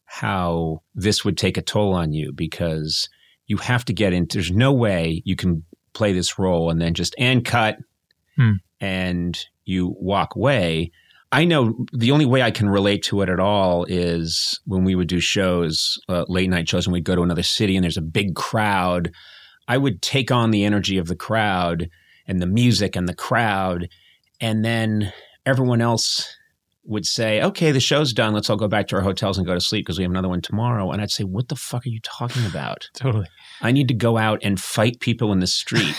how this would take a toll on you, because you have to get into, there's no way you can play this role and then just, and cut, Hmm. and you walk away. I know the only way I can relate to it at all is when we would do shows, uh, late night shows, and we'd go to another city and there's a big crowd. I would take on the energy of the crowd and the music and the crowd. And then everyone else would say, okay, the show's done. Let's all go back to our hotels and go to sleep because we have another one tomorrow. And I'd say, what the fuck are you talking about? Totally. I need to go out and fight people in the street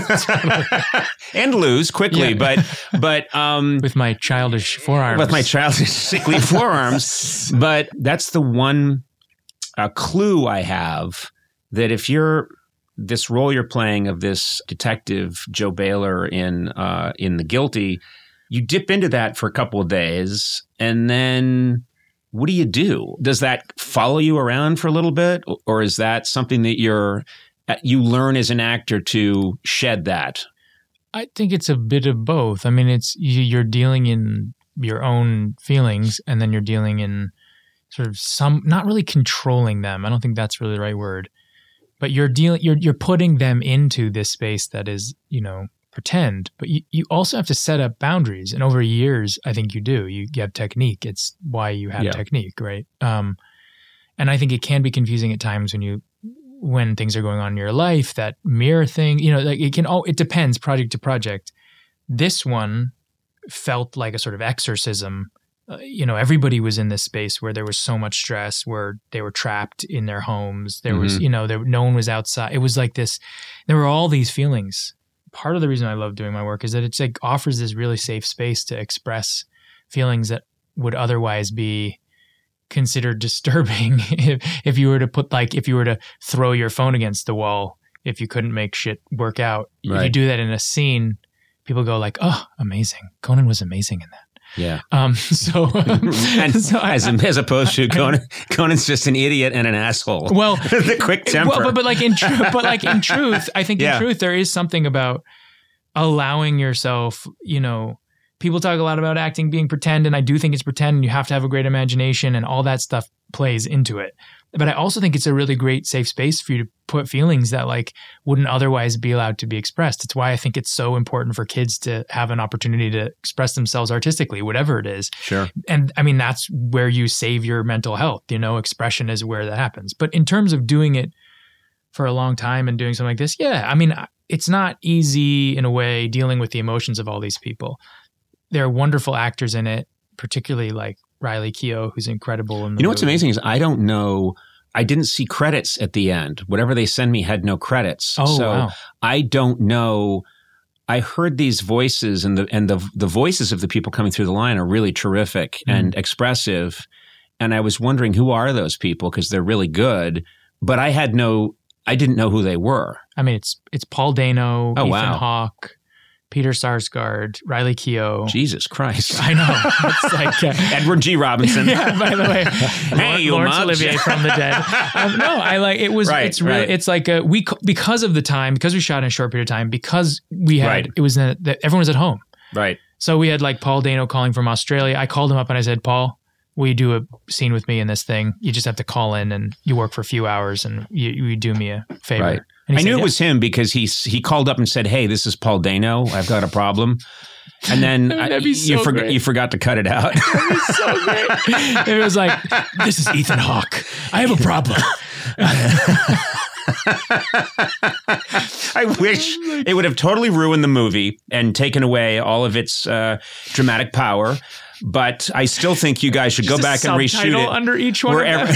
and lose quickly. Yeah. But, but, um, With my childish forearms. with my childish sickly forearms. But that's the one uh, clue I have, that if you're this role you're playing of this detective Joe Baylor in uh, in The Guilty, you dip into that for a couple of days, and then what do you do? Does that follow you around for a little bit, or is that something that you're you learn as an actor to shed that? I think it's a bit of both. I mean, it's you- you're dealing in your own feelings, and then you're dealing in sort of some, not really controlling them. I don't think that's really the right word, but you're dealing, you're you're putting them into this space that is, you know, pretend. But you, you also have to set up boundaries, and over years, I think you do. You, you have technique. It's why you have Yeah. technique, right? Um, and I think it can be confusing at times when you when things are going on in your life, that mirror thing, you know, like it can, oh, it depends project to project. This one felt like a sort of exorcism. Uh, you know, everybody was in this space where there was so much stress, where they were trapped in their homes. There mm-hmm. was, you know, there, no one was outside. It was like this, there were all these feelings. Part of the reason I love doing my work is that it's like offers this really safe space to express feelings that would otherwise be considered disturbing if, if you were to put like, if you were to throw your phone against the wall, if you couldn't make shit work out. Right. If you do that in a scene, people go like, oh, amazing. Conan was amazing in that. Yeah. Um, so, and so as, I, as opposed to Conan, Conan's just an idiot and an asshole. Well, the quick temper. Well, but, but like in truth, but like in truth, I think yeah. in truth, there is something about allowing yourself, you know, people talk a lot about acting being pretend, and I do think it's pretend, and you have to have a great imagination, and all that stuff plays into it. But I also think it's a really great safe space for you to put feelings that like wouldn't otherwise be allowed to be expressed. It's why I think it's so important for kids to have an opportunity to express themselves artistically, whatever it is. Sure. And I mean, that's where you save your mental health, you know, expression is where that happens. But in terms of doing it for a long time and doing something like this, yeah, I mean, it's not easy in a way dealing with the emotions of all these people. There are wonderful actors in it, particularly like Riley Keough, who's incredible. In the you know what's movie. amazing is I don't know. I didn't see credits at the end. Whatever they send me had no credits. Oh, so wow. I don't know. I heard these voices, and the and the the voices of the people coming through the line are really terrific mm. and expressive. And I was wondering, who are those people? Because they're really good. But I had no. I didn't know who they were. I mean, it's it's Paul Dano, oh, Ethan wow. Hawke, Peter Sarsgaard, Riley Keough. Jesus Christ. I know. It's like uh, Edward G. Robinson. Yeah, by the way. Hey, you Laurence mugs. Olivier from the dead. Um, no, I like it was right, it's really right. it's like a, we because of the time, because we shot in a short period of time, because we had right. it was in a, that everyone was at home. Right. So we had like Paul Dano calling from Australia. I called him up and I said, Paul, will you do a scene with me in this thing? You just have to call in and you work for a few hours and you, you do me a favor. Right. I knew said, it yeah. was him because he he called up and said, "Hey, this is Paul Dano. I've got a problem." And then I, so you forgot great. you forgot to cut it out. That'd be so great. It was like, this is Ethan Hawke. I have a problem. I wish it would have totally ruined the movie and taken away all of its uh, dramatic power. But I still think you guys should Just go back and reshoot subtitle it under each one. wherever.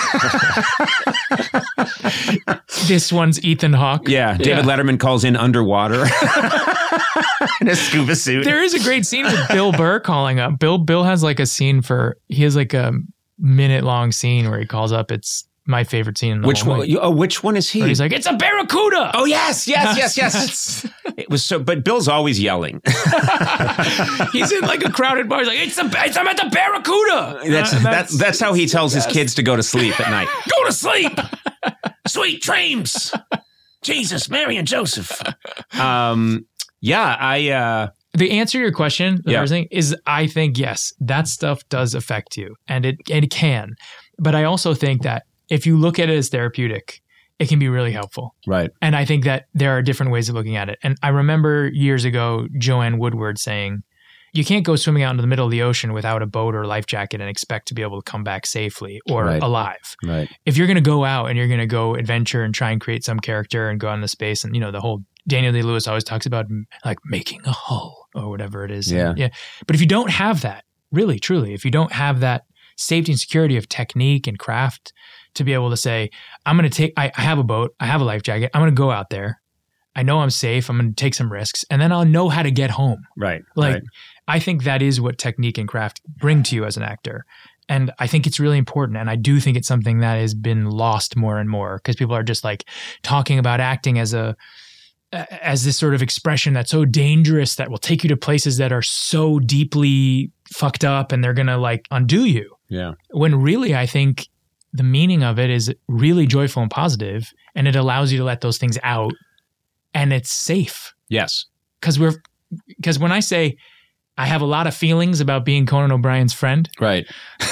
This one's Ethan Hawke. Yeah, David yeah. Letterman calls in underwater in a scuba suit. There is a great scene with Bill Burr calling up. Bill Bill has like a scene for he has like a minute long scene where he calls up. It's my favorite scene in the which whole one? movie. You, oh, which one is he? Where he's like, it's a barracuda. Oh yes, yes, yes, yes. It was so, but Bill's always yelling. He's in like a crowded bar. He's like, it's a, it's, I'm at the barracuda. That's Uh, that's that's how he tells his kids to go to sleep at night. Go to sleep. Sweet dreams. Jesus, Mary and Joseph. Um, yeah, I. Uh, The answer to your question, the Yeah. first thing is, I think yes, that stuff does affect you, and it and it can. But I also think that if you look at it as therapeutic, it can be really helpful. right. And I think that there are different ways of looking at it. And I remember years ago, Joanne Woodward saying, you can't go swimming out into the middle of the ocean without a boat or life jacket and expect to be able to come back safely or Right. alive. Right. If you're going to go out and you're going to go adventure and try and create some character and go out into space, and, you know, the whole Daniel Day-Lewis always talks about like making a hull or whatever it is. Yeah. And, yeah. But if you don't have that, really, truly, if you don't have that safety and security of technique and craft to be able to say, I'm going to take, I, I have a boat, I have a life jacket, I'm going to go out there. I know I'm safe. I'm going to take some risks, and then I'll know how to get home. Right. Like, right. I think that is what technique and craft bring to you as an actor. And I think it's really important. And I do think it's something that has been lost more and more because people are just like talking about acting as a, as this sort of expression that's so dangerous that will take you to places that are so deeply fucked up and they're going to like undo you. Yeah. When really, I think the meaning of it is really joyful and positive, and it allows you to let those things out, and it's safe. Yes. Because we're, because when I say I have a lot of feelings about being Conan O'Brien's friend, Right.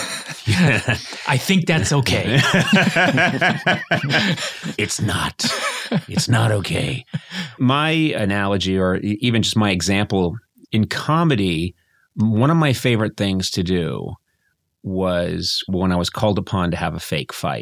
I think that's okay. It's not. It's not okay. My analogy, or e- even just my example, in comedy, one of my favorite things to do was when I was called upon to have a fake fight.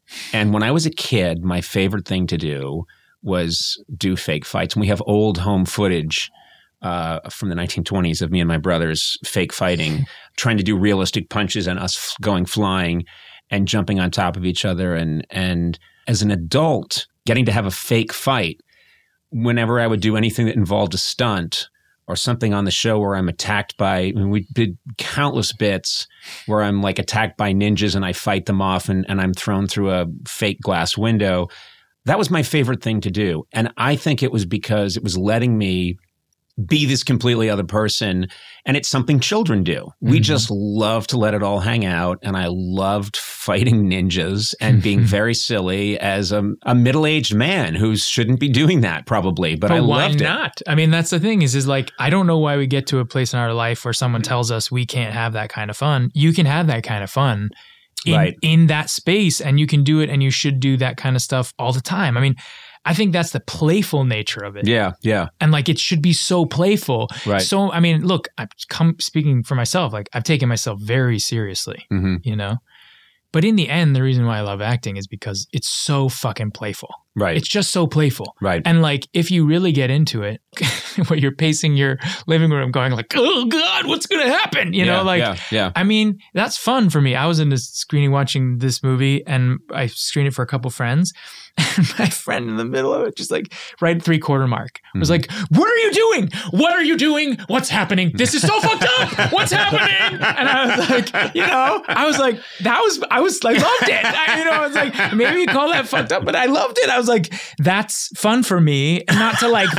And when I was a kid, my favorite thing to do was do fake fights. And we have old home footage uh, from the nineteen twenties of me and my brothers fake fighting, trying to do realistic punches and us f- going flying and jumping on top of each other. And, and as an adult, getting to have a fake fight, whenever I would do anything that involved a stunt or something on the show where I'm attacked by, I mean, we did countless bits where I'm like attacked by ninjas and I fight them off and, and I'm thrown through a fake glass window. That was my favorite thing to do. And I think it was because it was letting me be this completely other person. And it's something children do. We mm-hmm. just love to let it all hang out. And I loved fighting ninjas and being very silly as a, a middle-aged man who shouldn't be doing that probably. But, but I why loved not? It. I mean, that's the thing is, is like, I don't know why we get to a place in our life where someone tells us we can't have that kind of fun. You can have that kind of fun in, right. in that space, and you can do it, and you should do that kind of stuff all the time. I mean, I think that's the playful nature of it. Yeah, yeah. And like it should be so playful. Right. So, I mean, look, I'm come speaking for myself, like I've taken myself very seriously, mm-hmm. you know? But in the end, the reason why I love acting is because it's so fucking playful. Right. It's just so playful. Right. And like, if you really get into it, where you're pacing your living room going like, oh God, what's going to happen? You yeah, know, like, yeah, yeah. I mean, that's fun for me. I was in this screening watching this movie and I screened it for a couple friends. And my friend in the middle of it, just like right three quarter mark, was like, what are you doing? What are you doing? What's happening? This is so fucked up. What's happening? And I was like, you know, I was like, that was, I was like, loved it. I, you know, I was like, maybe you call that fucked up, but I loved it. I was like, that's fun for me. Not to like,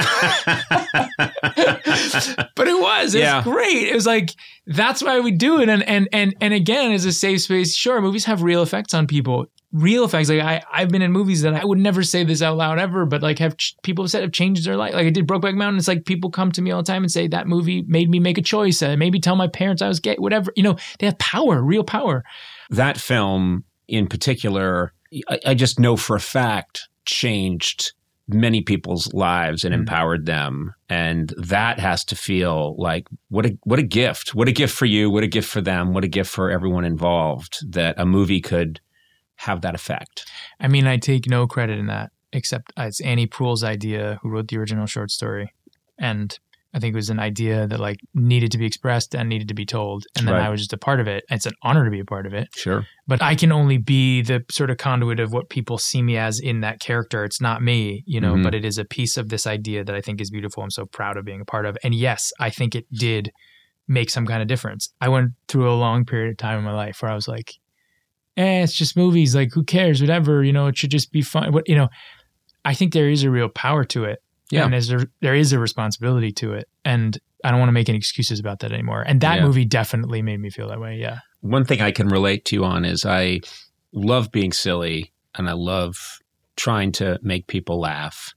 but it was, it yeah. was great. It was like, that's why we do it. And, and, and, and again, as a safe space, sure, movies have real effects on people. Real effects. Like I, I've been in movies that I would never say this out loud ever, but like have ch- people have said have changed their life. Like I did Brokeback Mountain. It's like people come to me all the time and say that movie made me make a choice. Uh, maybe tell my parents I was gay, whatever. You know, they have power, real power. That film in particular, I, I just know for a fact changed many people's lives and mm. empowered them. And that has to feel like what a what a gift. What a gift for you. What a gift for them. What a gift for everyone involved that a movie could have that effect. I mean, I take no credit in that, except it's Annie Proulx's idea, who wrote the original short story. And I think it was an idea that like needed to be expressed and needed to be told. And then right. I was just a part of it. It's an honor to be a part of it. Sure. But I can only be the sort of conduit of what people see me as in that character. It's not me, you know, mm-hmm. but it is a piece of this idea that I think is beautiful. I'm so proud of being a part of. And yes, I think it did make some kind of difference. I went through a long period of time in my life where I was like, eh, it's just movies. Like, who cares? Whatever, you know, it should just be fun. What, you know, I think there is a real power to it. Yeah. And there, there is a responsibility to it. And I don't want to make any excuses about that anymore. And that yeah. movie definitely made me feel that way. Yeah. One thing I can relate to you on is I love being silly and I love trying to make people laugh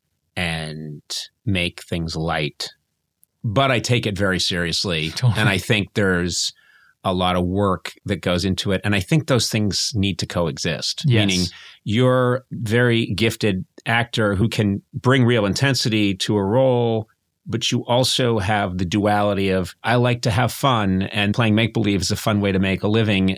and make things light. But I take it very seriously. Totally. And I think there's a lot of work that goes into it. And I think those things need to coexist. Yes. Meaning you're very gifted actor who can bring real intensity to a role, but you also have the duality of, I like to have fun, and playing make-believe is a fun way to make a living,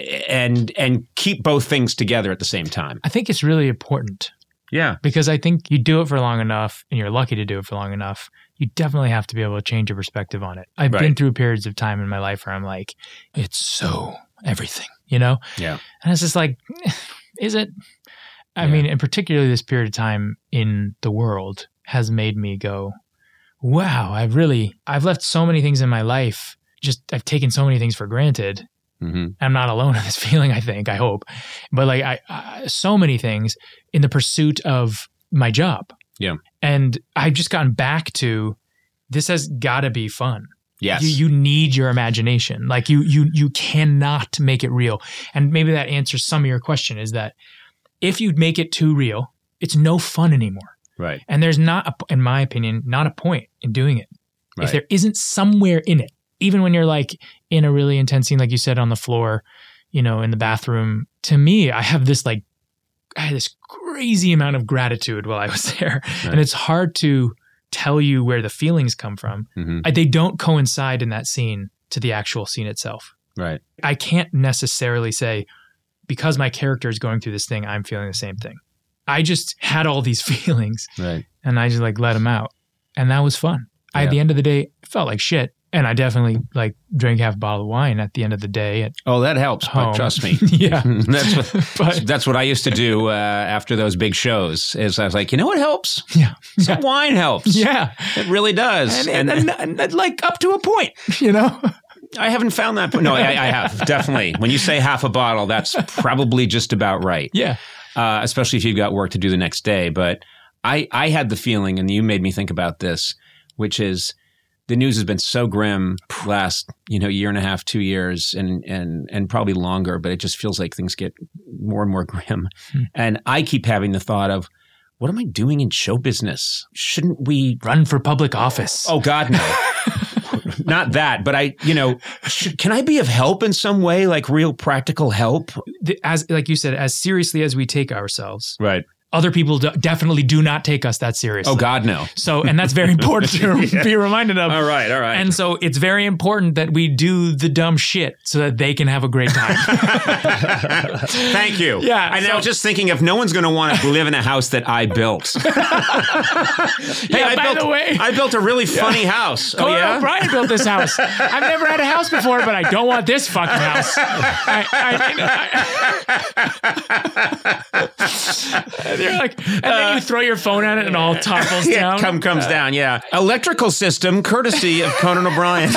and and keep both things together at the same time. I think it's really important. Yeah. Because I think you do it for long enough, and you're lucky to do it for long enough, you definitely have to be able to change your perspective on it. I've right. been through periods of time in my life where I'm like, it's so everything, you know? Yeah. And it's just like, is it? I yeah. mean, and particularly this period of time in the world has made me go, wow, I've really, I've left so many things in my life. Just, I've taken so many things for granted. Mm-hmm. I'm not alone in this feeling, I think, I hope. But like, I, I so many things in the pursuit of my job. Yeah. And I've just gotten back to, this has got to be fun. Yes. You, you need your imagination. Like you, you, you cannot make it real. And maybe that answers some of your question, is that if you make it too real, it's no fun anymore. Right. And there's not, a, in my opinion, not a point in doing it. Right. If there isn't somewhere in it, even when you're like in a really intense scene, like you said, on the floor, you know, in the bathroom, to me, I have this like, I had this crazy amount of gratitude while I was there. Right. And it's hard to tell you where the feelings come from. Mm-hmm. I, they don't coincide in that scene to the actual scene itself. Right. I can't necessarily say, because my character is going through this thing, I'm feeling the same thing. I just had all these feelings Right. and I just like let them out. And that was fun. I, Yeah. at the end of the day, it felt like shit. And I definitely like drank half a bottle of wine at the end of the day at Oh, that helps. home. But trust me. Yeah. That's what But that's what I used to do uh, after those big shows. Is I was like, you know what helps? yeah. Some wine helps. Yeah. It really does. And, and, and, and, like up to a point, you know? I haven't found that. No, I, I have definitely. When you say half a bottle, that's probably just about right. Yeah. Uh, especially if you've got work to do the next day. But I, I had the feeling, and you made me think about this, which is the news has been so grim last, you know, year and a half, two years, and and and probably longer. But it just feels like things get more and more grim. Hmm. And I keep having the thought of, what am I doing in show business? Shouldn't we Run for public office. Oh God, no. Not that, but I, you know, should, can I be of help in some way, like real practical help? The- As like you said, as seriously as we take ourselves, Right. other people do- definitely do not take us that seriously. Oh God, no. So, and that's very important to Yeah. be reminded of. All right, all right. And so it's very important that we do the dumb shit so that they can have a great time. Thank you. Yeah, And I so- was just thinking, if no one's going to want to live in a house that I built. Hey, Yeah, I by built, the way- I built a really funny house. Oh, Conan yeah? O'Brien built this house. I've never had a house before, but I don't want this fucking house. I, I, I, and you're like, and then you throw your phone at it and it all topples Yeah, down. come comes down, yeah. Electrical system, courtesy of Conan O'Brien.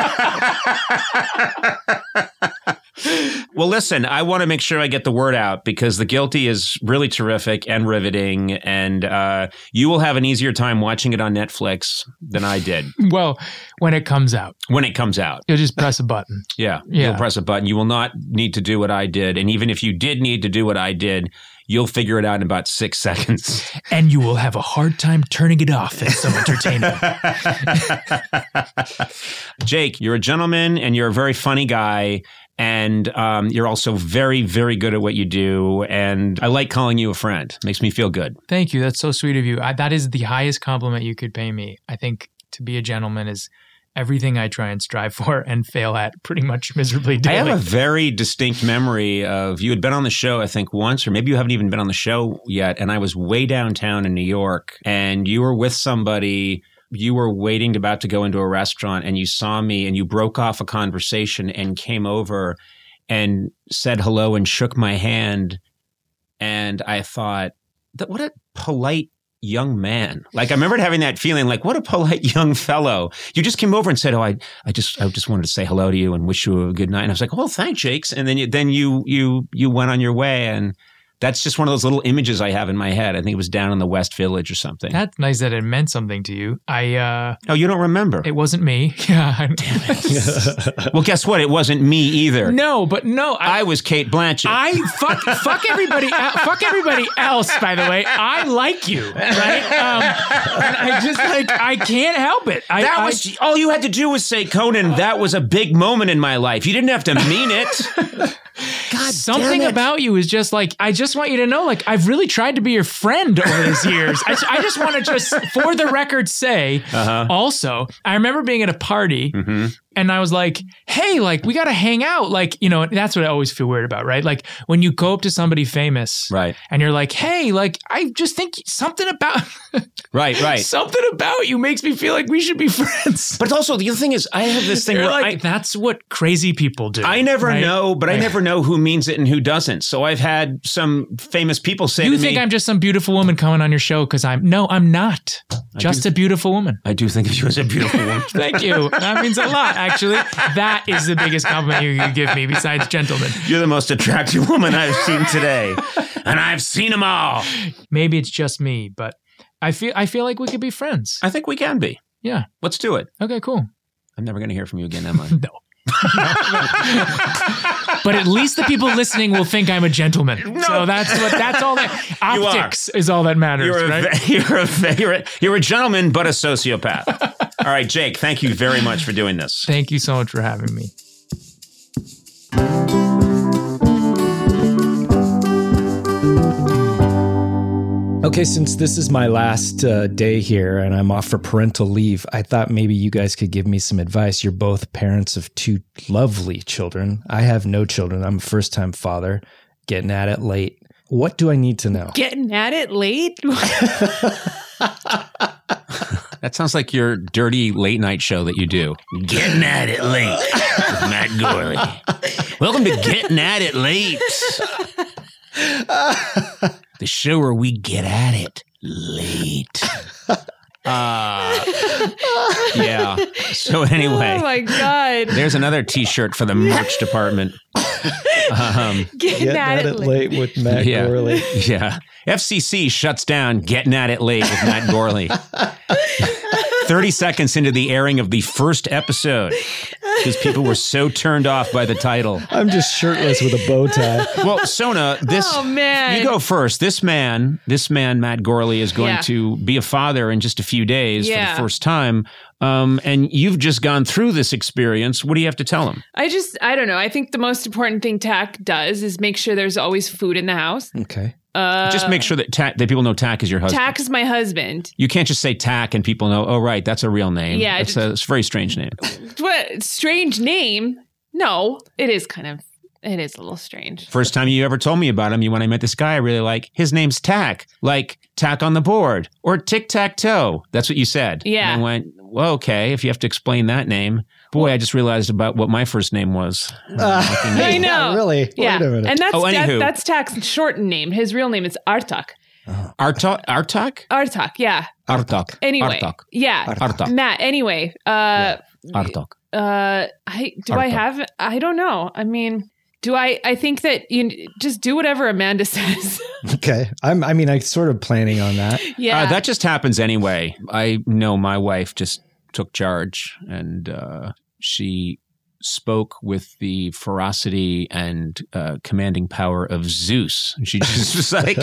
Well, listen, I want to make sure I get the word out because The Guilty is really terrific and riveting, and uh, you will have an easier time watching it on Netflix than I did Well, when it comes out, when it comes out. you'll just press a button. Yeah, Yeah. you'll press a button. You will not need to do what I did, and even if you did need to do what I did, you'll figure it out in about six seconds. And you will have a hard time turning it off. It's so entertaining. Jake, you're a gentleman and you're a very funny guy. And um, you're also very, very good at what you do. And I like calling you a friend. Makes me feel good. Thank you. That's so sweet of you. I, that is the highest compliment you could pay me. I think to be a gentleman is everything I try and strive for and fail at pretty much miserably daily. I have a very distinct memory of you had been on the show, I think, once, or maybe you haven't even been on the show yet. And I was way downtown in New York and you were with somebody. You were waiting about to go into a restaurant and you saw me and you broke off a conversation and came over and said hello and shook my hand. And I thought, that what a polite young man. Like I remember having that feeling like, what a polite young fellow. You just came over and said, oh, I, I just, I just wanted to say hello to you and wish you a good night. And I was like, oh, thanks, Jakes. And then you, then you, you, you went on your way. And that's just one of those little images I have in my head. I think it was down in the West Village or something. That's nice that it meant something to you. I, uh, oh, you don't remember? it wasn't me. Yeah. Damn it. Well, guess what? It wasn't me either. No, but no. I, I was Kate Blanchett. I fuck fuck everybody el- fuck everybody else. By the way, I like you, right? Um, and I just like I can't help it. I, that I- was all you had to do was say, Conan, that was a big moment in my life. You didn't have to mean it. God, something damn it. about you is just like I just want you to know, like I've really tried to be your friend over these years. I, I just want to just, for the record, say Uh-huh. also, I remember being at a party. Mm-hmm. And I was like, hey, like, we got to hang out. Like, you know, that's what I always feel weird about, right? Like, when you go up to somebody famous Right. and you're like, hey, like, I just think something about Right, right. something about you makes me feel like we should be friends. But also, the other thing is, I have this thing You're where like, I, that's what crazy people do. I never right? know, but I Right. never know who means it and who doesn't. So I've had some famous people say You to think me, I'm just some beautiful woman coming on your show because I'm, no, I'm not. Just do- a beautiful woman. I do think of you as a beautiful woman. Thank you. That means a lot, actually. That is the biggest compliment you can give me besides gentlemen. You're the most attractive woman I've seen today. And I've seen them all. Maybe it's just me, but I feel I feel like we could be friends. I think we can be. Yeah. Let's do it. Okay, cool. I'm never going to hear from you again, am I? No. But at least the people listening will think I'm a gentleman. No. So that's what that's all that You are. optics is all that matters, You're a, right? you're, a, you're, a, you're a gentleman, but a sociopath. All right, Jake, thank you very much for doing this. Thank you so much for having me. Okay, since this is my last uh, day here and I'm off for parental leave, I thought maybe you guys could give me some advice. You're both parents of two lovely children. I have no children. I'm a first-time father. Getting at it late. What do I need to know? Getting at it late? That sounds like your dirty late night show that you do. Getting at it late with Matt Gorley. Welcome to Getting at it late. The show where we get at it late. Uh, yeah. So anyway. Oh my God. There's another t-shirt for the merch department. Um, Getting, Getting at, at it it late. late with Matt yeah. Gorley. Yeah. F C C shuts down Getting at It Late with Matt Gorley. thirty seconds into the airing of the first episode because people were so turned off by the title. I'm just shirtless with a bow tie. Well, Sona, this Oh, man. you go first. This man, this man, Matt Gorley, is going Yeah. to be a father in just a few days for Yeah. the first time. Um, and you've just gone through this experience. What do you have to tell him? I just, I don't know. I think the most important thing Tack does is make sure there's always food in the house. Okay. Uh, Just make sure that Ta- that people know Tack is your husband. Tack is my husband. You can't just say Tack and people know, oh, right, that's a real name. Yeah, That's just- a, it's a very strange name. What strange name? No, it is kind of, it is a little strange. First time you ever told me about him, you when I met this guy I really like, his name's Tack, like Tack on the board or tic-tac-toe. That's what you said. Yeah. And I went, well, okay, if you have to explain that name. Boy, I just realized about what my first name was. I know. Yeah, really? Yeah, Wait a minute. and that's Oh, that, anywho. that's Tack's shortened name. His real name is Artak. Artok? Artok? Artak, yeah. Artok. Anyway, Artok. yeah. Artok. Matt. Anyway, uh, Artok. uh, I do I Artak. have? I don't know. I mean, do I? I think that you just do whatever Amanda says. Okay. I'm, I mean, I'm sort of planning on that. yeah, Uh, that just happens anyway. I know my wife just took charge and uh, she spoke with the ferocity and uh, commanding power of Zeus. She just was like,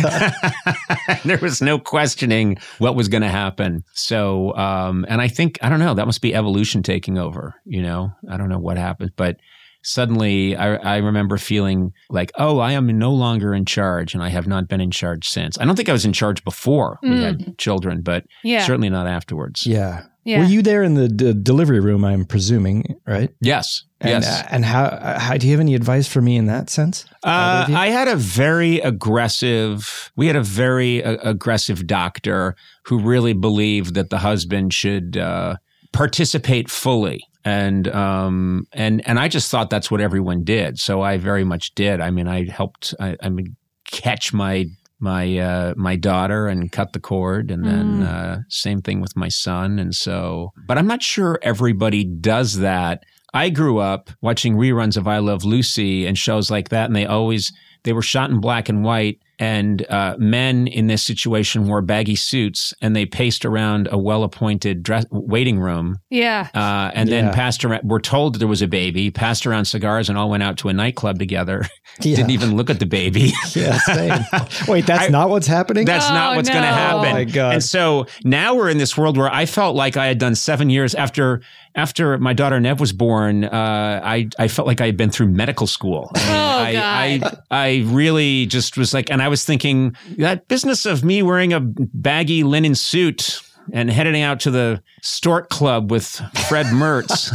there was no questioning what was going to happen. So, um, and I think, I don't know, that must be evolution taking over, you know? I don't know what happened, but suddenly I, I remember feeling like, oh, I am no longer in charge and I have not been in charge since. I don't think I was in charge before we had children, but yeah, certainly not afterwards. Yeah. yeah. Were you there in the d- delivery room, I'm presuming, right? Yes. And, yes. uh, and how, how, do you have any advice for me in that sense? Uh, Either of you? I had a very aggressive, we had a very uh, aggressive doctor who really believed that the husband should uh, participate fully. And um and and I just thought that's what everyone did. So I very much did. I mean, I helped. I, I mean, catch my my uh, my daughter and cut the cord, and then Mm. uh, same thing with my son. And so, but I'm not sure everybody does that. I grew up watching reruns of I Love Lucy and shows like that, and they always they were shot in black and white. And uh, men in this situation wore baggy suits, and they paced around a well-appointed dress- waiting room. yeah. Uh, and Yeah. then passed around, were told that there was a baby, passed around cigars, and all went out to a nightclub together. Yeah. Didn't even look at the baby. Yeah, same. Wait, that's I- not what's happening? That's Oh, not what's going to no. happen. Oh, my God. And so now we're in this world where I felt like I had done seven years after after my daughter Nev was born. Uh, I I felt like I had been through medical school. I mean, Oh, I, God. I I really just was like, and I was thinking that business of me wearing a baggy linen suit and heading out to the Stork Club with Fred Mertz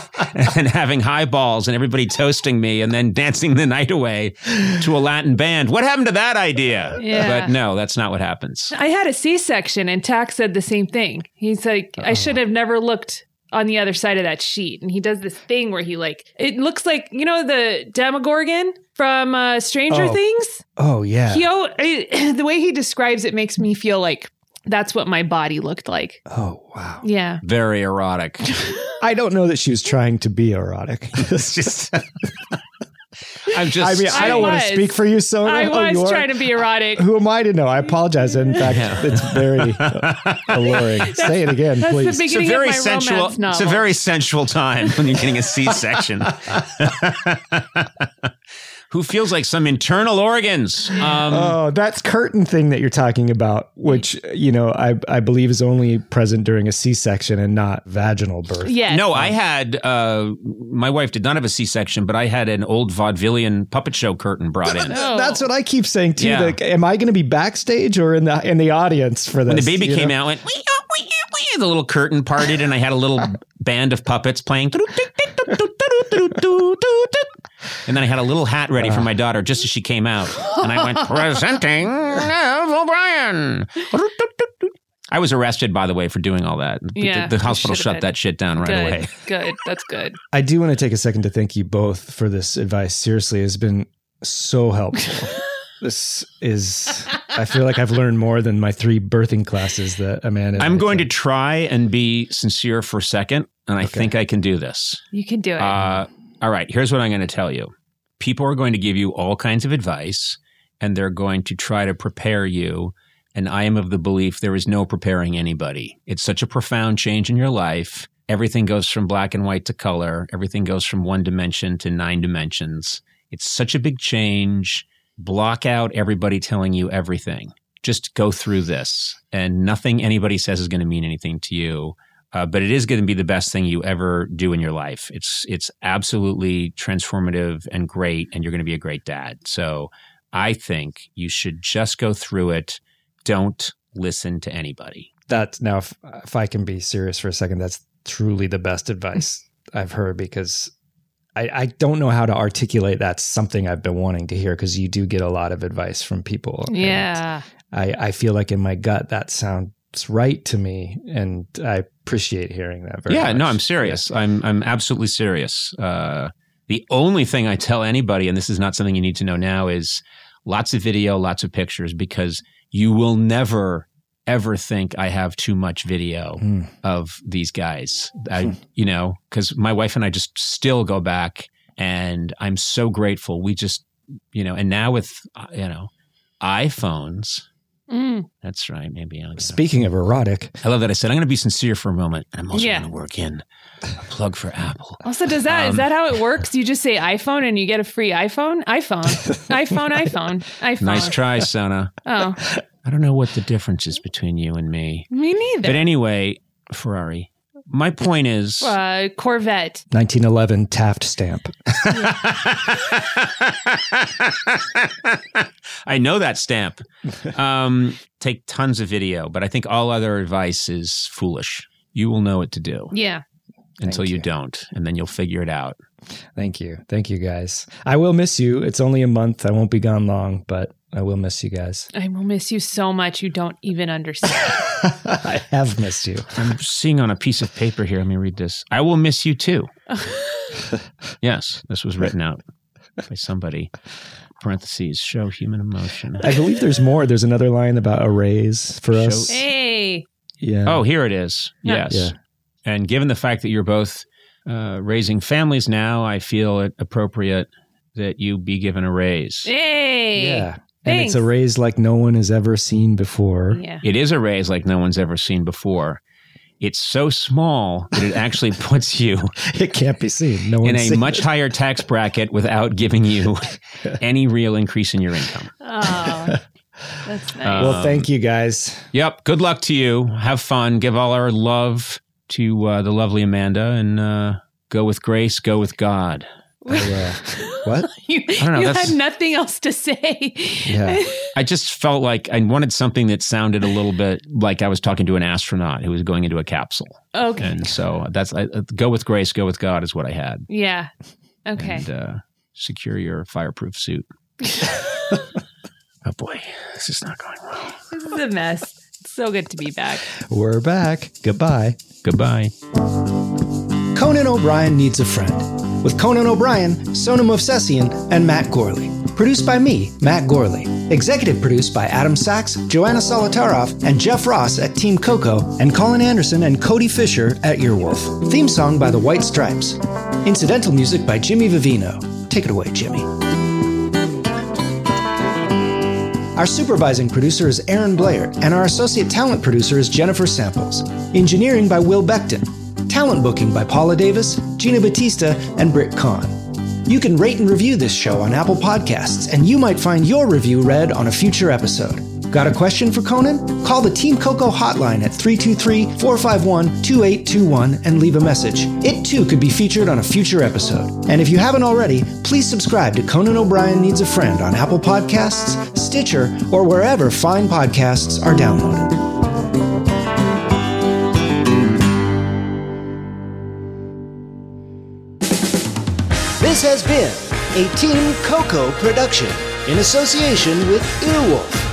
and having highballs and everybody toasting me and then dancing the night away to a Latin band. What happened to that idea? Yeah. But no, that's not what happens. I had a C-section, and Tack said the same thing. He's like, I should have never looked on the other side of that sheet. And he does this thing where he like, it looks like, you know, the Demogorgon from uh, Stranger Oh. Things? Oh, yeah. He, al- I- the way he describes it makes me feel like that's what my body looked like. Oh, wow. Yeah. Very erotic. I don't know that she was trying to be erotic. It's just. I'm just. I mean, I, I don't want was. to speak for you, Sona. I Oh, you was are? trying to be erotic. Who am I to know? I apologize. In fact, it's very uh, alluring. Say it again, That's please. the It's a beginning very of my sensual. romance novel. It's a very sensual time when you're getting a C-section. Who feels like some internal organs? Um, Oh, that's curtain thing that you're talking about, which, you know, I, I believe is only present during a C-section and not vaginal birth. Yes. No, I had. Uh, my wife did not have a C-section, but I had an old vaudevillian puppet show curtain brought in. Oh. That's what I keep saying too. Yeah. Like, am I going to be backstage or in the in the audience for this? When the baby you came know? out, went wee, oh, wee, wee, the little curtain parted, and I had a little band of puppets playing. And then I had a little hat ready for my daughter just as she came out. And I went, presenting Ev O'Brien. I was arrested, by the way, for doing all that. Yeah, the, the hospital shut been. that shit down right good, away. Good. That's good. I do want to take a second to thank you both for this advice. Seriously, it's been so helpful. This is, I feel like I've learned more than my three birthing classes that Amanda and I'm I going to took. try and be sincere for a second, and I Okay. think I can do this. You can do it. Uh, all right, here's what I'm going to tell you. People are going to give you all kinds of advice, and they're going to try to prepare you. And I am of the belief there is no preparing anybody. It's such a profound change in your life. Everything goes from black and white to color. Everything goes from one dimension to nine dimensions. It's such a big change. Block out everybody telling you everything. Just go through this. And nothing anybody says is going to mean anything to you. Uh, but it is going to be the best thing you ever do in your life. It's it's absolutely transformative and great, and you're going to be a great dad. So I think you should just go through it. Don't listen to anybody. That's now, if, if I can be serious for a second, that's truly the best advice I've heard, because I, I don't know how to articulate that's something I've been wanting to hear, because you do get a lot of advice from people. And yeah. I, I feel like in my gut that sounds right to me, and I appreciate hearing that very yeah, much. no, I'm serious. I'm I'm absolutely serious. Uh, the only thing I tell anybody, and this is not something you need to know now, is lots of video, lots of pictures, because you will never, ever think I have too much video Mm. of these guys. I, you know, because my wife and I just still go back, and I'm so grateful. We just, you know, and now with, uh, you know, iPhones. Mm. That's right. Maybe I'll get Speaking of erotic, I love that I said, I'm going to be sincere for a moment. And I'm also Yeah. going to work in a plug for Apple. Also, does that is Um, that how it works? You just say iPhone and you get a free iPhone? iPhone. iPhone, iPhone, iPhone. Nice try, Sona. Oh, I don't know what the difference is between you and me. me neither. But anyway, Ferrari, my point is... uh, Corvette. nineteen eleven Taft stamp. I know that stamp. Um, take tons of video, but I think all other advice is foolish. You will know what to do Yeah. until Thank you. you. don't, and then you'll figure it out. Thank you. Thank you, guys. I will miss you. It's only a month. I won't be gone long, but I will miss you guys. I will miss you so much you don't even understand. I have missed you. I'm seeing on a piece of paper here. Let me read this. I will miss you too. Yes, this was written out by somebody. Parentheses, show human emotion. I believe there's more. There's another line about a raise for Show- us. Hey. Yeah. Oh, here it is. Yeah. Yes. Yeah. And given the fact that you're both uh, raising families now, I feel it appropriate that you be given a raise. Hey. Yeah. And Thanks. it's a raise like no one has ever seen before. Yeah. It is a raise like no one's ever seen before. It's so small that it actually puts you It can't be seen. No in one's a seen much it. higher tax bracket without giving you any real increase in your income. Oh, that's nice. Uh, Well, thank you guys. Yep. Good luck to you. Have fun. Give all our love to uh, the lovely Amanda, and uh, go with grace. Go with God. I, uh, what? you don't know, you that's- had nothing else to say. Yeah. I just felt like I wanted something that sounded a little bit like I was talking to an astronaut who was going into a capsule. Okay. And so that's I, go with grace, go with God is what I had. Yeah. Okay. And uh, secure your fireproof suit. Oh boy, this is not going well. This is a mess. It's so good to be back. We're back. Goodbye. Goodbye. Conan O'Brien Needs a Friend, with Conan O'Brien, Sona Movsesian, and Matt Gorley. Produced by me, Matt Gorley. Executive produced by Adam Sachs, Joanna Solotaroff, and Jeff Ross at Team Coco, and Colin Anderson and Cody Fisher at Earwolf. Theme song by The White Stripes. Incidental music by Jimmy Vivino. Take it away, Jimmy. Our supervising producer is Aaron Blair, and our associate talent producer is Jennifer Samples. Engineering by Will Beckton. Talent booking by Paula Davis, Gina Batista, and Britt Kahn. You can rate and review this show on Apple Podcasts, and you might find your review read on a future episode. Got a question for Conan? Call the Team Coco hotline at three two three, four five one, two eight two one and leave a message. It too could be featured on a future episode. And if you haven't already, please subscribe to Conan O'Brien Needs a Friend on Apple Podcasts, Stitcher, or wherever fine podcasts are downloaded. This has been a Team Coco production in association with Earwolf.